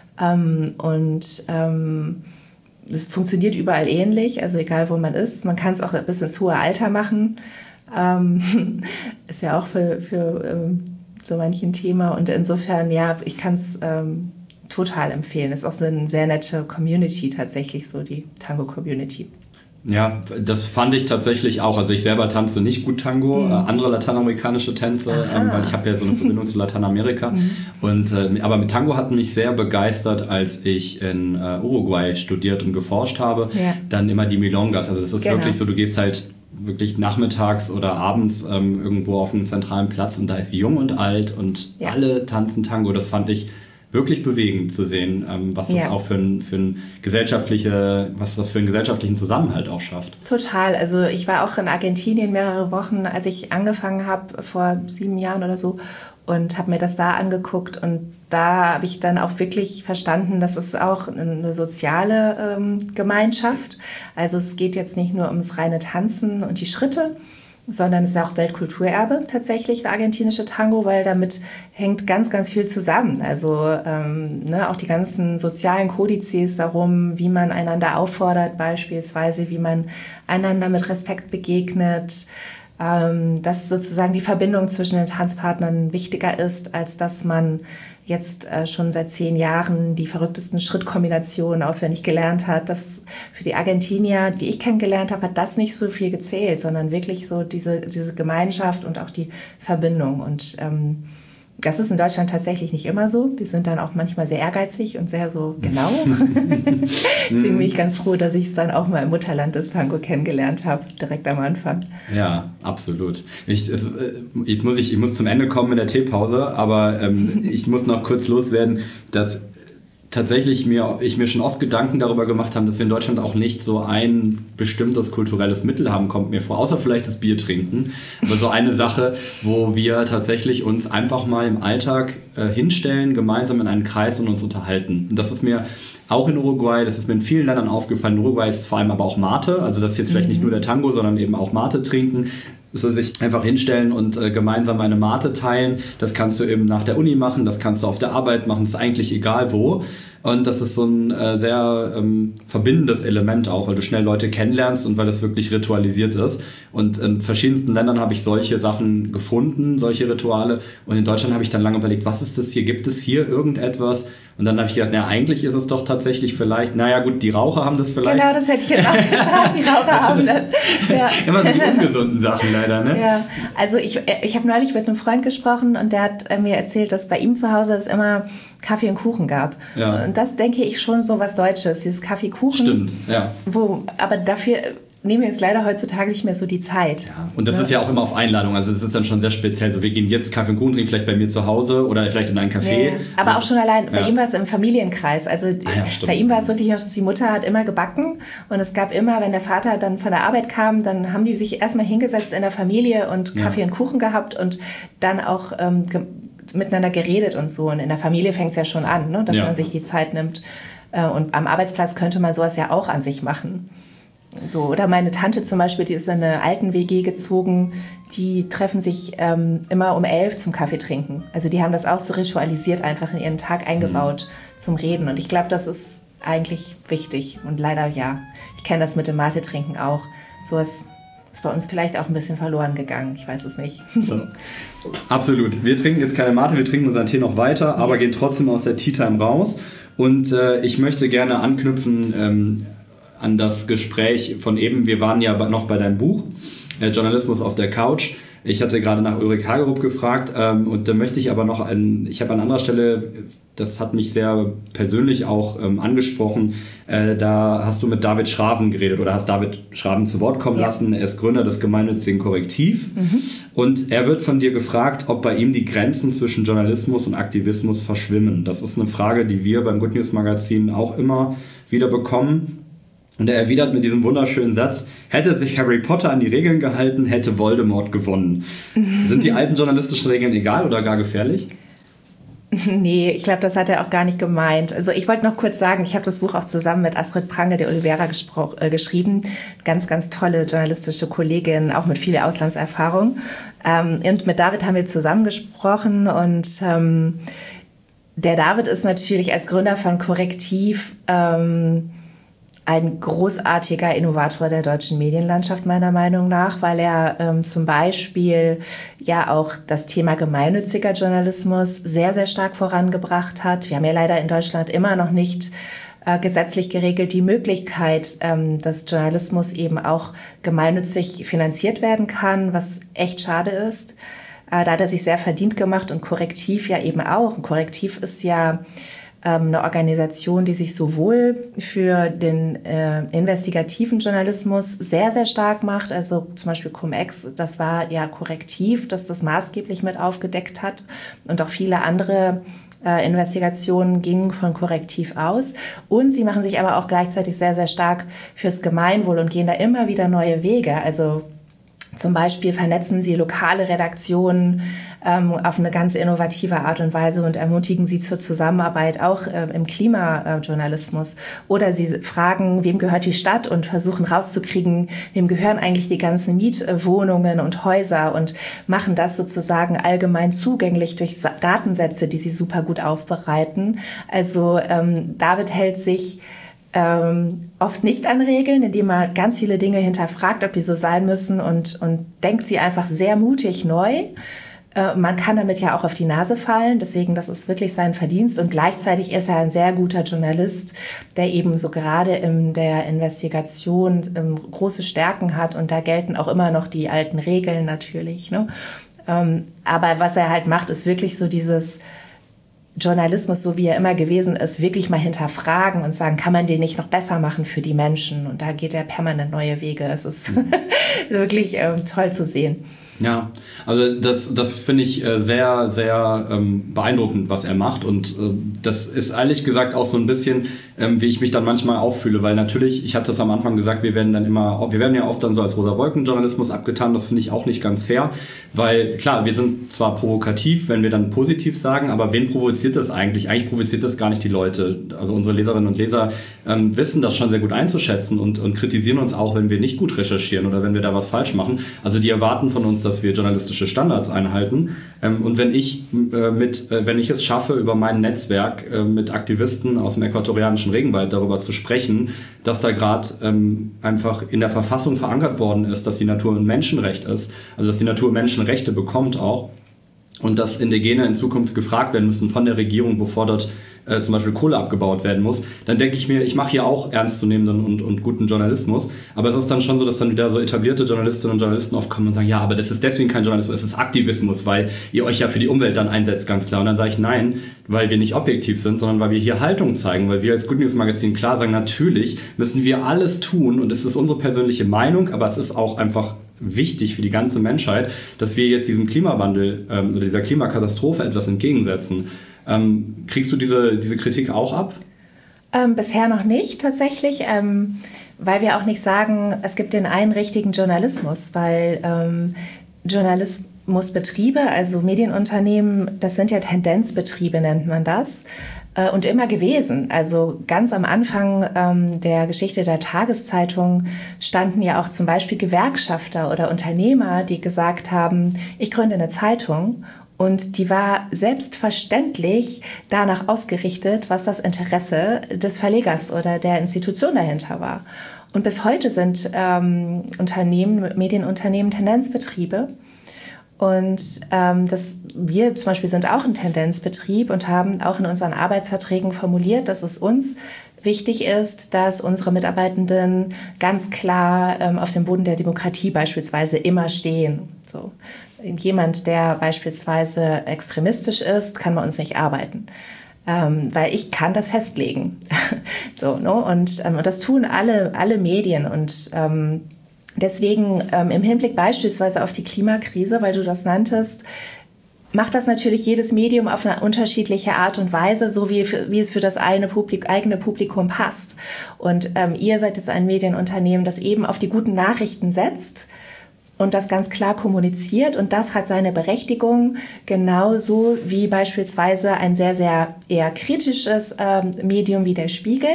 Es funktioniert überall ähnlich, also egal wo man ist. Man kann es auch bis ins hohe Alter machen. Ist ja auch für so manchen Thema und insofern, ja, ich kann es total empfehlen. Ist auch so eine sehr nette Community tatsächlich, so die Tango-Community. Ja, das fand ich tatsächlich auch. Also ich selber tanze nicht gut Tango, andere lateinamerikanische Tänze, weil ich habe ja so eine Verbindung zu Lateinamerika. Aber mit Tango hat mich sehr begeistert, als ich in Uruguay studiert und geforscht habe, dann immer die Milongas. Also das ist wirklich so, du gehst halt wirklich nachmittags oder abends irgendwo auf einem zentralen Platz und da ist jung und alt und alle tanzen Tango. Das fand ich wirklich bewegend zu sehen, was das auch für einen gesellschaftlichen Zusammenhalt auch schafft. Total. Also ich war auch in Argentinien mehrere Wochen, als ich angefangen habe, vor 7 Jahren oder so, und habe mir das da angeguckt. Und da habe ich dann auch wirklich verstanden, dass es auch eine soziale Gemeinschaft. Also es geht jetzt nicht nur ums reine Tanzen und die Schritte, sondern es ist auch Weltkulturerbe tatsächlich, der argentinische Tango, weil damit hängt ganz, ganz viel zusammen. Also auch die ganzen sozialen Kodizes darum, wie man einander auffordert beispielsweise, wie man einander mit Respekt begegnet, dass sozusagen die Verbindung zwischen den Tanzpartnern wichtiger ist, als dass man jetzt schon seit 10 Jahren die verrücktesten Schrittkombinationen auswendig gelernt hat. Das für die Argentinier, die ich kennengelernt habe, hat das nicht so viel gezählt, sondern wirklich so diese Gemeinschaft und auch die Verbindung. Und Das ist in Deutschland tatsächlich nicht immer so. Die sind dann auch manchmal sehr ehrgeizig und sehr so genau. Deswegen bin ich ganz froh, dass ich es dann auch mal im Mutterland des Tango kennengelernt habe, direkt am Anfang. Ja, absolut. Ich muss zum Ende kommen in der Teepause, aber ich muss noch kurz loswerden, dass tatsächlich ich mir schon oft Gedanken darüber gemacht habe, dass wir in Deutschland auch nicht so ein bestimmtes kulturelles Mittel haben, kommt mir vor, außer vielleicht das Bier trinken. Aber so eine Sache, wo wir tatsächlich uns einfach mal im Alltag hinstellen, gemeinsam in einen Kreis und uns unterhalten. Und das ist mir auch in Uruguay, das ist mir in vielen Ländern aufgefallen. In Uruguay ist vor allem aber auch Mate, also das ist jetzt vielleicht nicht nur der Tango, sondern eben auch Mate trinken. So sich einfach hinstellen und gemeinsam eine Mate teilen. Das kannst du eben nach der Uni machen, das kannst du auf der Arbeit machen, das ist eigentlich egal wo. Und das ist so ein sehr verbindendes Element auch, weil du schnell Leute kennenlernst und weil das wirklich ritualisiert ist. Und in verschiedensten Ländern habe ich solche Sachen gefunden, solche Rituale. Und in Deutschland habe ich dann lange überlegt, was ist das hier? Gibt es hier irgendetwas? Und dann habe ich gedacht, eigentlich ist es doch tatsächlich vielleicht, gut, die Raucher haben das vielleicht. Genau, das hätte ich jetzt auch gesagt, die Raucher haben das. Ja. Immer so die ungesunden Sachen leider, ne? Ja, also ich habe neulich mit einem Freund gesprochen und der hat mir erzählt, dass bei ihm zu Hause es immer Kaffee und Kuchen gab. Ja. Und das denke ich schon so was Deutsches, dieses Kaffee-Kuchen. Stimmt, ja. Aber dafür nehmen wir uns leider heutzutage nicht mehr so die Zeit. Ja. Und das ist ja auch immer auf Einladung. Also es ist dann schon sehr speziell. So, wir gehen jetzt Kaffee und Kuchen trinken, vielleicht bei mir zu Hause oder vielleicht in ein Café. Ja. Aber auch schon allein, bei ihm war es im Familienkreis. Also bei ihm war es wirklich noch, dass die Mutter hat immer gebacken. Und es gab immer, wenn der Vater dann von der Arbeit kam, dann haben die sich erstmal hingesetzt in der Familie und Kaffee und Kuchen gehabt und dann auch miteinander geredet und so. Und in der Familie fängt es ja schon an, ne, dass man sich die Zeit nimmt. Und am Arbeitsplatz könnte man sowas ja auch an sich machen. So, oder meine Tante zum Beispiel, die ist in eine Alten-WG gezogen, die treffen sich immer um 11 zum Kaffee trinken. Also die haben das auch so ritualisiert, einfach in ihren Tag eingebaut zum Reden. Und ich glaube, das ist eigentlich wichtig. Und leider ich kenne das mit dem Mate-Trinken auch. Sowas ist bei uns vielleicht auch ein bisschen verloren gegangen. Ich weiß es nicht. Ja. Absolut. Wir trinken jetzt keine Mate, wir trinken unseren Tee noch weiter, aber gehen trotzdem aus der Tea Time raus. Und ich möchte gerne anknüpfen an das Gespräch von eben. Wir waren ja noch bei deinem Buch, Journalismus auf der Couch. Ich hatte gerade nach Ulrich Hagerup gefragt und da möchte ich aber noch, ich habe an anderer Stelle, das hat mich sehr persönlich auch angesprochen, da hast du mit David Schraven geredet oder hast David Schraven zu Wort kommen lassen. Er ist Gründer des gemeinnützigen Korrektiv und er wird von dir gefragt, ob bei ihm die Grenzen zwischen Journalismus und Aktivismus verschwimmen. Das ist eine Frage, die wir beim Good News Magazin auch immer wieder bekommen. Und er erwidert mit diesem wunderschönen Satz: Hätte sich Harry Potter an die Regeln gehalten, hätte Voldemort gewonnen. Sind die alten journalistischen Regeln egal oder gar gefährlich? Nee, ich glaube, das hat er auch gar nicht gemeint. Also ich wollte noch kurz sagen, ich habe das Buch auch zusammen mit Astrid Prange de Oliveira geschrieben. Ganz, ganz tolle journalistische Kollegin, auch mit viel Auslandserfahrung. Und mit David haben wir zusammen gesprochen und der David ist natürlich als Gründer von Korrektiv ein großartiger Innovator der deutschen Medienlandschaft meiner Meinung nach, weil er zum Beispiel ja auch das Thema gemeinnütziger Journalismus sehr, sehr stark vorangebracht hat. Wir haben ja leider in Deutschland immer noch nicht gesetzlich geregelt die Möglichkeit, dass Journalismus eben auch gemeinnützig finanziert werden kann, was echt schade ist. Da hat er sich sehr verdient gemacht und Korrektiv ja eben auch. Und Korrektiv ist ja eine Organisation, die sich sowohl für den investigativen Journalismus sehr, sehr stark macht. Also zum Beispiel Cum-Ex, das war ja Korrektiv, das das maßgeblich mit aufgedeckt hat. Und auch viele andere Investigationen gingen von Korrektiv aus. Und sie machen sich aber auch gleichzeitig sehr, sehr stark fürs Gemeinwohl und gehen da immer wieder neue Wege. Also zum Beispiel vernetzen sie lokale Redaktionen auf eine ganz innovative Art und Weise und ermutigen sie zur Zusammenarbeit auch im Klimajournalismus. Oder sie fragen, wem gehört die Stadt und versuchen rauszukriegen, wem gehören eigentlich die ganzen Mietwohnungen und Häuser und machen das sozusagen allgemein zugänglich durch Datensätze, die sie super gut aufbereiten. Also David hält sich oft nicht an Regeln, indem er ganz viele Dinge hinterfragt, ob die so sein müssen und denkt sie einfach sehr mutig neu. Man kann damit ja auch auf die Nase fallen, deswegen das ist wirklich sein Verdienst und gleichzeitig ist er ein sehr guter Journalist, der eben so gerade in der Investigation große Stärken hat und da gelten auch immer noch die alten Regeln natürlich, ne? Aber was er halt macht, ist wirklich so dieses Journalismus, so wie er immer gewesen ist, wirklich mal hinterfragen und sagen, kann man den nicht noch besser machen für die Menschen? Und da geht er permanent neue Wege. Es ist wirklich toll zu sehen. Ja, also das finde ich sehr, sehr beeindruckend, was er macht, und das ist ehrlich gesagt auch so ein bisschen, wie ich mich dann manchmal auffühle, weil natürlich, ich hatte es am Anfang gesagt, wir werden ja oft dann so als Rosa-Wolken-Journalismus abgetan, das finde ich auch nicht ganz fair, weil klar, wir sind zwar provokativ, wenn wir dann positiv sagen, aber wen provoziert das eigentlich? Eigentlich provoziert das gar nicht die Leute, also unsere Leserinnen und Leser wissen das schon sehr gut einzuschätzen und kritisieren uns auch, wenn wir nicht gut recherchieren oder wenn wir da was falsch machen, also die erwarten von uns, dass wir journalistische Standards einhalten. Und wenn ich es schaffe, über mein Netzwerk mit Aktivisten aus dem äquatorianischen Regenwald darüber zu sprechen, dass da gerade einfach in der Verfassung verankert worden ist, dass die Natur ein Menschenrecht ist, also dass die Natur Menschenrechte bekommt auch, und dass Indigene in Zukunft gefragt werden müssen von der Regierung, bevor dort zum Beispiel Kohle abgebaut werden muss, dann denke ich mir, ich mache hier auch ernstzunehmenden und guten Journalismus. Aber es ist dann schon so, dass dann wieder so etablierte Journalistinnen und Journalisten aufkommen und sagen, ja, aber das ist deswegen kein Journalismus, es ist Aktivismus, weil ihr euch ja für die Umwelt dann einsetzt, ganz klar. Und dann sage ich, nein, weil wir nicht objektiv sind, sondern weil wir hier Haltung zeigen, weil wir als Good News Magazin klar sagen, natürlich müssen wir alles tun, und es ist unsere persönliche Meinung, aber es ist auch einfach wichtig für die ganze Menschheit, dass wir jetzt diesem Klimawandel oder dieser Klimakatastrophe etwas entgegensetzen. Kriegst du diese Kritik auch ab? Bisher noch nicht tatsächlich, weil wir auch nicht sagen, es gibt den einen richtigen Journalismus, weil Journalismusbetriebe, also Medienunternehmen, das sind ja Tendenzbetriebe, nennt man das. Und immer gewesen. Also ganz am Anfang der Geschichte der Tageszeitung standen ja auch zum Beispiel Gewerkschafter oder Unternehmer, die gesagt haben, ich gründe eine Zeitung. Und die war selbstverständlich danach ausgerichtet, was das Interesse des Verlegers oder der Institution dahinter war. Und bis heute sind Medienunternehmen Tendenzbetriebe. Und wir zum Beispiel sind auch ein Tendenzbetrieb und haben auch in unseren Arbeitsverträgen formuliert, dass es uns wichtig ist, dass unsere Mitarbeitenden ganz klar auf dem Boden der Demokratie beispielsweise immer stehen. So. Jemand, der beispielsweise extremistisch ist, kann bei uns nicht arbeiten. Weil ich kann das festlegen. So, ne? Und das tun alle Medien. Und deswegen im Hinblick beispielsweise auf die Klimakrise, weil du das nanntest, macht das natürlich jedes Medium auf eine unterschiedliche Art und Weise, so wie es für das eigene Publikum passt. Und ihr seid jetzt ein Medienunternehmen, das eben auf die guten Nachrichten setzt und das ganz klar kommuniziert. Und das hat seine Berechtigung, genauso wie beispielsweise ein sehr, sehr eher kritisches Medium wie der Spiegel.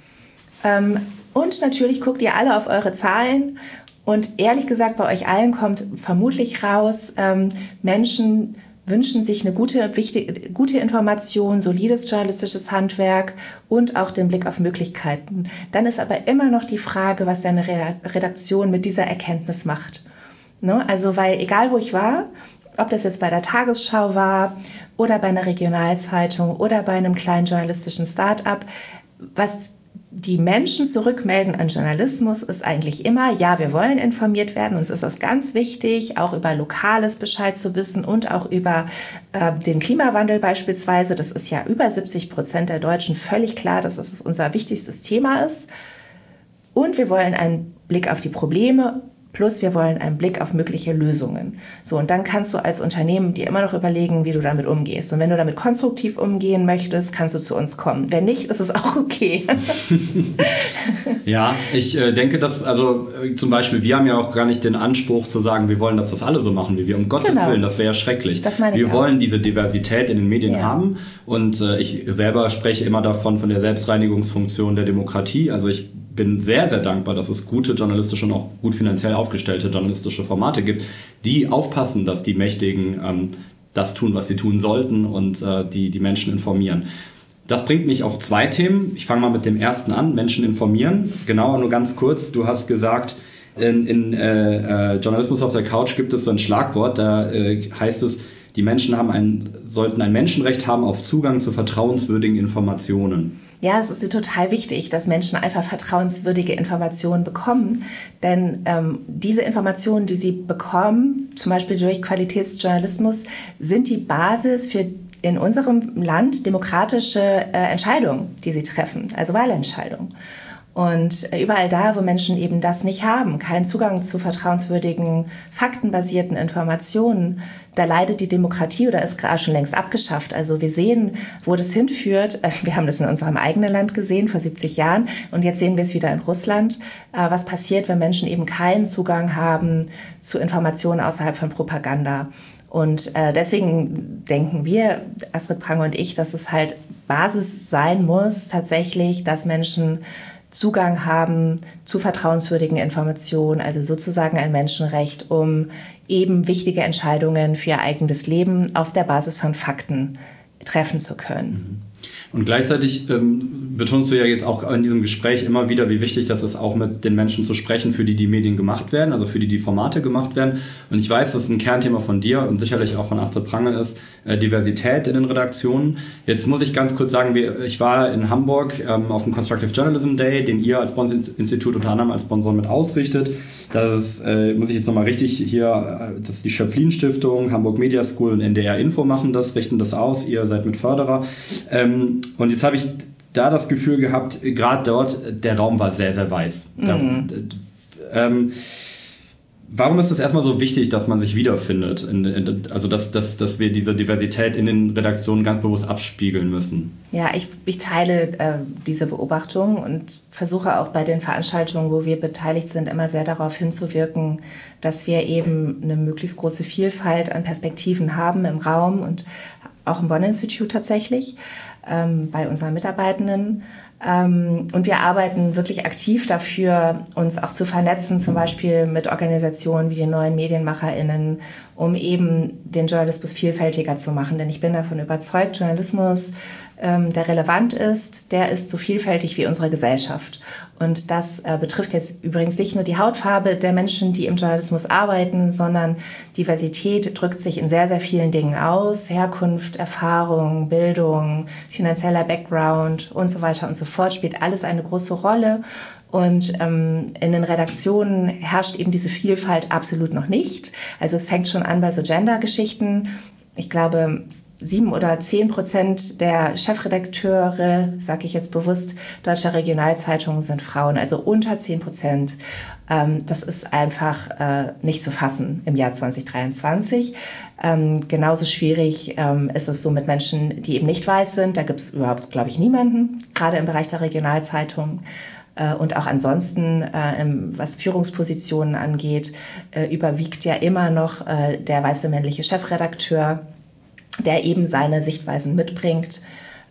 Und natürlich guckt ihr alle auf eure Zahlen. Und ehrlich gesagt, bei euch allen kommt vermutlich raus, Menschen wünschen sich eine gute Information, solides journalistisches Handwerk und auch den Blick auf Möglichkeiten. Dann ist aber immer noch die Frage, was deine Redaktion mit dieser Erkenntnis macht. Ne? Also, weil egal wo ich war, ob das jetzt bei der Tagesschau war oder bei einer Regionalzeitung oder bei einem kleinen journalistischen Start-up, was die Menschen zurückmelden an Journalismus ist eigentlich immer, ja, wir wollen informiert werden, uns ist das ganz wichtig, auch über Lokales Bescheid zu wissen und auch über den Klimawandel beispielsweise. Das ist ja über 70% der Deutschen völlig klar, dass das unser wichtigstes Thema ist. Und wir wollen einen Blick auf die Probleme, plus wir wollen einen Blick auf mögliche Lösungen. So, und dann kannst du als Unternehmen dir immer noch überlegen, wie du damit umgehst. Und wenn du damit konstruktiv umgehen möchtest, kannst du zu uns kommen. Wenn nicht, ist es auch okay. Ja, ich denke, dass, also zum Beispiel, wir haben ja auch gar nicht den Anspruch zu sagen, wir wollen, dass das alle so machen wie wir. Um Gottes Willen, das wäre ja schrecklich. Das meine ich wir wollen diese Diversität in den Medien haben. Und ich selber spreche immer von der Selbstreinigungsfunktion der Demokratie. Also ich bin sehr, sehr dankbar, dass es gute journalistische und auch gut finanziell aufgestellte journalistische Formate gibt, die aufpassen, dass die Mächtigen das tun, was sie tun sollten und die Menschen informieren. Das bringt mich auf 2 Themen. Ich fange mal mit dem ersten an, Menschen informieren. Genau, nur ganz kurz, du hast gesagt, in Journalismus auf der Couch gibt es so ein Schlagwort, da heißt es, die Menschen sollten ein Menschenrecht haben auf Zugang zu vertrauenswürdigen Informationen. Ja, es ist total wichtig, dass Menschen einfach vertrauenswürdige Informationen bekommen. Denn diese Informationen, die sie bekommen, zum Beispiel durch Qualitätsjournalismus, sind die Basis für in unserem Land demokratische Entscheidungen, die sie treffen, also Wahlentscheidungen. Und überall da, wo Menschen eben das nicht haben, keinen Zugang zu vertrauenswürdigen, faktenbasierten Informationen, da leidet die Demokratie oder ist gerade schon längst abgeschafft. Also wir sehen, wo das hinführt. Wir haben das in unserem eigenen Land gesehen, vor 70 Jahren. Und jetzt sehen wir es wieder in Russland. Was passiert, wenn Menschen eben keinen Zugang haben zu Informationen außerhalb von Propaganda? Und deswegen denken wir, Astrid Prange und ich, dass es halt Basis sein muss, tatsächlich, dass Menschen Zugang haben zu vertrauenswürdigen Informationen, also sozusagen ein Menschenrecht, um eben wichtige Entscheidungen für ihr eigenes Leben auf der Basis von Fakten treffen zu können. Und gleichzeitig betonst du ja jetzt auch in diesem Gespräch immer wieder, wie wichtig das ist, auch mit den Menschen zu sprechen, für die Medien gemacht werden, also für die Formate gemacht werden. Und ich weiß, dass ein Kernthema von dir und sicherlich auch von Astrid Prange ist, Diversität in den Redaktionen. Jetzt muss ich ganz kurz sagen, ich war in Hamburg auf dem Constructive Journalism Day, den ihr als Bons-Institut unter anderem als Sponsor mit ausrichtet. Das muss ich jetzt nochmal richtig hier, das ist die Schöpflin-Stiftung, Hamburg Media School und NDR Info richten das aus, ihr seid Mitförderer. Und jetzt habe ich da das Gefühl gehabt, gerade dort, der Raum war sehr, sehr weiß. Warum ist es erstmal so wichtig, dass man sich wiederfindet? Also dass wir diese Diversität in den Redaktionen ganz bewusst abspiegeln müssen? Ja, ich teile diese Beobachtung und versuche auch bei den Veranstaltungen, wo wir beteiligt sind, immer sehr darauf hinzuwirken, dass wir eben eine möglichst große Vielfalt an Perspektiven haben im Raum und auch im Bonn-Institut tatsächlich, bei unseren Mitarbeitenden. Und wir arbeiten wirklich aktiv dafür, uns auch zu vernetzen, zum Beispiel mit Organisationen wie den Neuen MedienmacherInnen, um eben den Journalismus vielfältiger zu machen. Denn ich bin davon überzeugt, Journalismus, der relevant ist, der ist so vielfältig wie unsere Gesellschaft. Und das betrifft jetzt übrigens nicht nur die Hautfarbe der Menschen, die im Journalismus arbeiten, sondern Diversität drückt sich in sehr, sehr vielen Dingen aus. Herkunft, Erfahrung, Bildung, finanzieller Background und so weiter und so fort spielt alles eine große Rolle. Und in den Redaktionen herrscht eben diese Vielfalt absolut noch nicht. Also es fängt schon an bei so Gender-Geschichten. Ich glaube, 7 oder 10% der Chefredakteure, sage ich jetzt bewusst, deutscher Regionalzeitungen sind Frauen, also unter 10%. Das ist einfach nicht zu fassen im Jahr 2023. Genauso schwierig ist es so mit Menschen, die eben nicht weiß sind. Da gibt es überhaupt, glaube ich, niemanden, gerade im Bereich der Regionalzeitungen. Und auch ansonsten, was Führungspositionen angeht, überwiegt ja immer noch der weiße männliche Chefredakteur, der eben seine Sichtweisen mitbringt.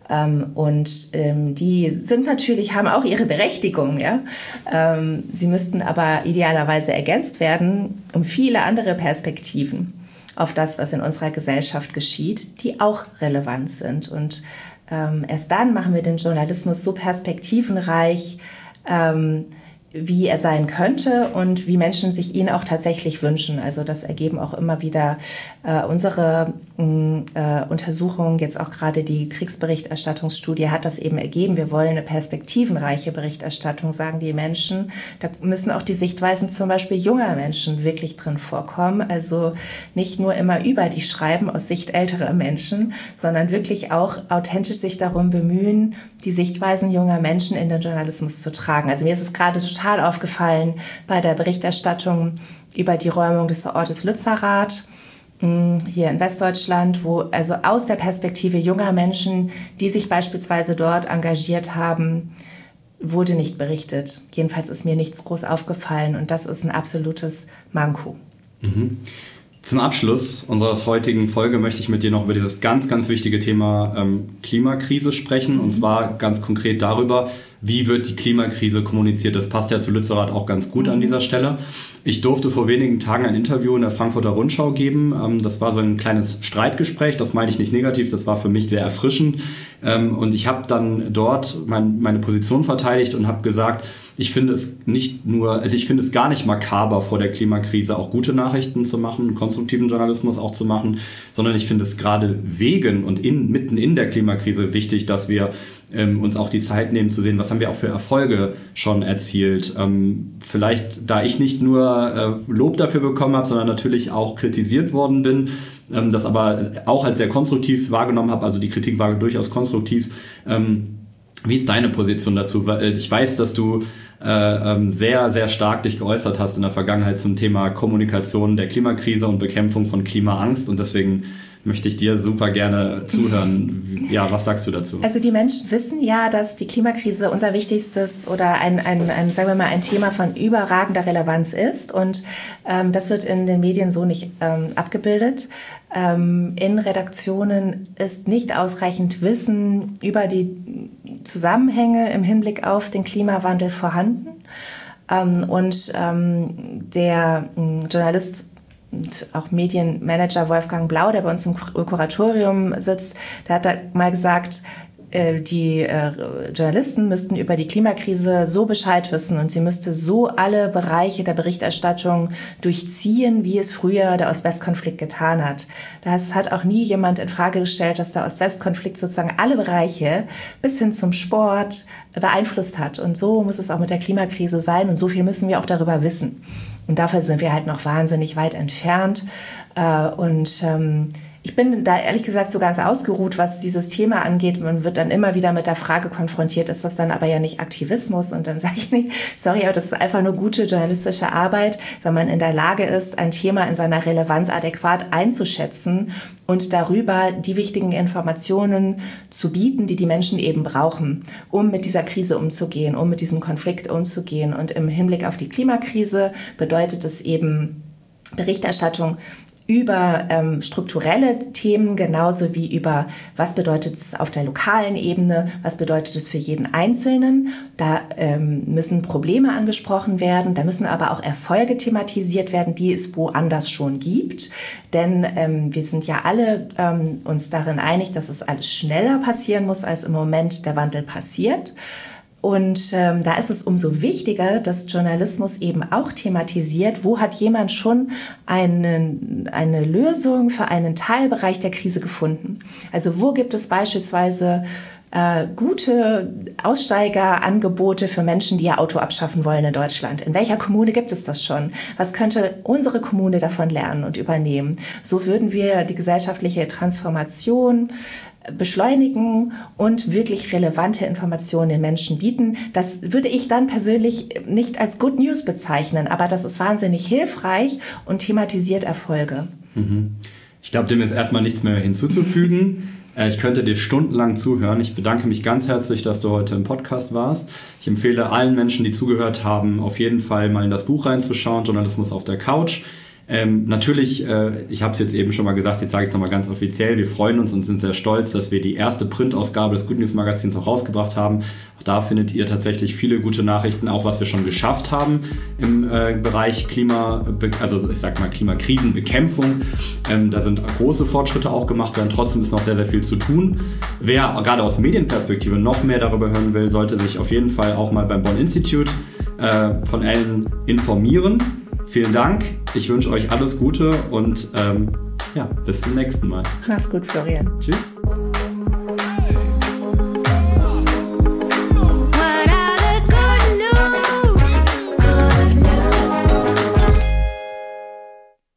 Die sind natürlich, haben auch ihre Berechtigung, ja. Sie müssten aber idealerweise ergänzt werden um viele andere Perspektiven auf das, was in unserer Gesellschaft geschieht, die auch relevant sind. Und erst dann machen wir den Journalismus so perspektivenreich, wie er sein könnte und wie Menschen sich ihn auch tatsächlich wünschen. Also das ergeben auch immer wieder unsere Untersuchungen, jetzt auch gerade die Kriegsberichterstattungsstudie hat das eben ergeben. Wir wollen eine perspektivenreiche Berichterstattung, sagen die Menschen. Da müssen auch die Sichtweisen zum Beispiel junger Menschen wirklich drin vorkommen. Also nicht nur immer über die schreiben aus Sicht älterer Menschen, sondern wirklich auch authentisch sich darum bemühen, die Sichtweisen junger Menschen in den Journalismus zu tragen. Also mir ist es gerade total aufgefallen bei der Berichterstattung über die Räumung des Ortes Lützerath hier in Westdeutschland, wo also aus der Perspektive junger Menschen, die sich beispielsweise dort engagiert haben, wurde nicht berichtet. Jedenfalls ist mir nichts groß aufgefallen und das ist ein absolutes Manko. Mhm. Zum Abschluss unserer heutigen Folge möchte ich mit dir noch über dieses ganz, ganz wichtige Thema Klimakrise sprechen. Und zwar ganz konkret darüber, wie wird die Klimakrise kommuniziert. Das passt ja zu Lützerath auch ganz gut an dieser Stelle. Ich durfte vor wenigen Tagen ein Interview in der Frankfurter Rundschau geben. Das war so ein kleines Streitgespräch, das meine ich nicht negativ, das war für mich sehr erfrischend. Und ich habe dann dort meine Position verteidigt und habe gesagt, ich finde es gar nicht makaber, vor der Klimakrise auch gute Nachrichten zu machen, konstruktiven Journalismus auch zu machen, sondern ich finde es gerade wegen und mitten in der Klimakrise wichtig, dass wir uns auch die Zeit nehmen zu sehen, was haben wir auch für Erfolge schon erzielt. Vielleicht, da ich nicht nur Lob dafür bekommen habe, sondern natürlich auch kritisiert worden bin, das aber auch als sehr konstruktiv wahrgenommen habe, also die Kritik war durchaus konstruktiv. Wie ist deine Position dazu? Ich weiß, dass du sehr, sehr stark dich geäußert hast in der Vergangenheit zum Thema Kommunikation der Klimakrise und Bekämpfung von Klimaangst und deswegen möchte ich dir super gerne zuhören. Ja, was sagst du dazu? Also die Menschen wissen ja, dass die Klimakrise unser wichtigstes oder sagen wir mal, ein Thema von überragender Relevanz ist und das wird in den Medien so nicht abgebildet. In Redaktionen ist nicht ausreichend Wissen über die Zusammenhänge im Hinblick auf den Klimawandel vorhanden. Der Journalist und auch Medienmanager Wolfgang Blau, der bei uns im Kuratorium sitzt, der hat da mal gesagt, die Journalisten müssten über die Klimakrise so Bescheid wissen und sie müsste so alle Bereiche der Berichterstattung durchziehen, wie es früher der Ost-West-Konflikt getan hat. Das hat auch nie jemand in Frage gestellt, dass der Ost-West-Konflikt sozusagen alle Bereiche bis hin zum Sport beeinflusst hat. Und so muss es auch mit der Klimakrise sein und so viel müssen wir auch darüber wissen. Und dafür sind wir halt noch wahnsinnig weit entfernt. Ich bin da ehrlich gesagt so ganz ausgeruht, was dieses Thema angeht. Man wird dann immer wieder mit der Frage konfrontiert, ist das dann aber ja nicht Aktivismus? Und dann sage ich nicht, sorry, aber das ist einfach nur gute journalistische Arbeit, wenn man in der Lage ist, ein Thema in seiner Relevanz adäquat einzuschätzen und darüber die wichtigen Informationen zu bieten, die die Menschen eben brauchen, um mit dieser Krise umzugehen, um mit diesem Konflikt umzugehen. Und im Hinblick auf die Klimakrise bedeutet es eben Berichterstattung über strukturelle Themen, genauso wie über, was bedeutet es auf der lokalen Ebene, was bedeutet es für jeden Einzelnen. Da müssen Probleme angesprochen werden, da müssen aber auch Erfolge thematisiert werden, die es woanders schon gibt. Denn wir sind ja alle uns darin einig, dass es alles schneller passieren muss, als im Moment der Wandel passiert. Und da ist es umso wichtiger, dass Journalismus eben auch thematisiert, wo hat jemand schon eine Lösung für einen Teilbereich der Krise gefunden. Also wo gibt es beispielsweise gute Aussteigerangebote für Menschen, die ihr Auto abschaffen wollen in Deutschland. In welcher Kommune gibt es das schon? Was könnte unsere Kommune davon lernen und übernehmen? So würden wir die gesellschaftliche Transformation beschleunigen und wirklich relevante Informationen den Menschen bieten. Das würde ich dann persönlich nicht als Good News bezeichnen, aber das ist wahnsinnig hilfreich und thematisiert Erfolge. Ich glaube, dem ist erstmal nichts mehr hinzuzufügen. Ich könnte dir stundenlang zuhören. Ich bedanke mich ganz herzlich, dass du heute im Podcast warst. Ich empfehle allen Menschen, die zugehört haben, auf jeden Fall mal in das Buch reinzuschauen, Journalismus auf der Couch. Natürlich, ich habe es jetzt eben schon mal gesagt, jetzt sage ich es nochmal ganz offiziell, wir freuen uns und sind sehr stolz, dass wir die erste Printausgabe des Good News Magazins auch rausgebracht haben. Auch da findet ihr tatsächlich viele gute Nachrichten, auch was wir schon geschafft haben im Bereich Klimakrisenbekämpfung. Da sind große Fortschritte auch gemacht werden, trotzdem ist noch sehr, sehr viel zu tun. Wer gerade aus Medienperspektive noch mehr darüber hören will, sollte sich auf jeden Fall auch mal beim Bonn Institute von Ellen informieren. Vielen Dank, ich wünsche euch alles Gute und bis zum nächsten Mal. Mach's gut, Florian. Tschüss.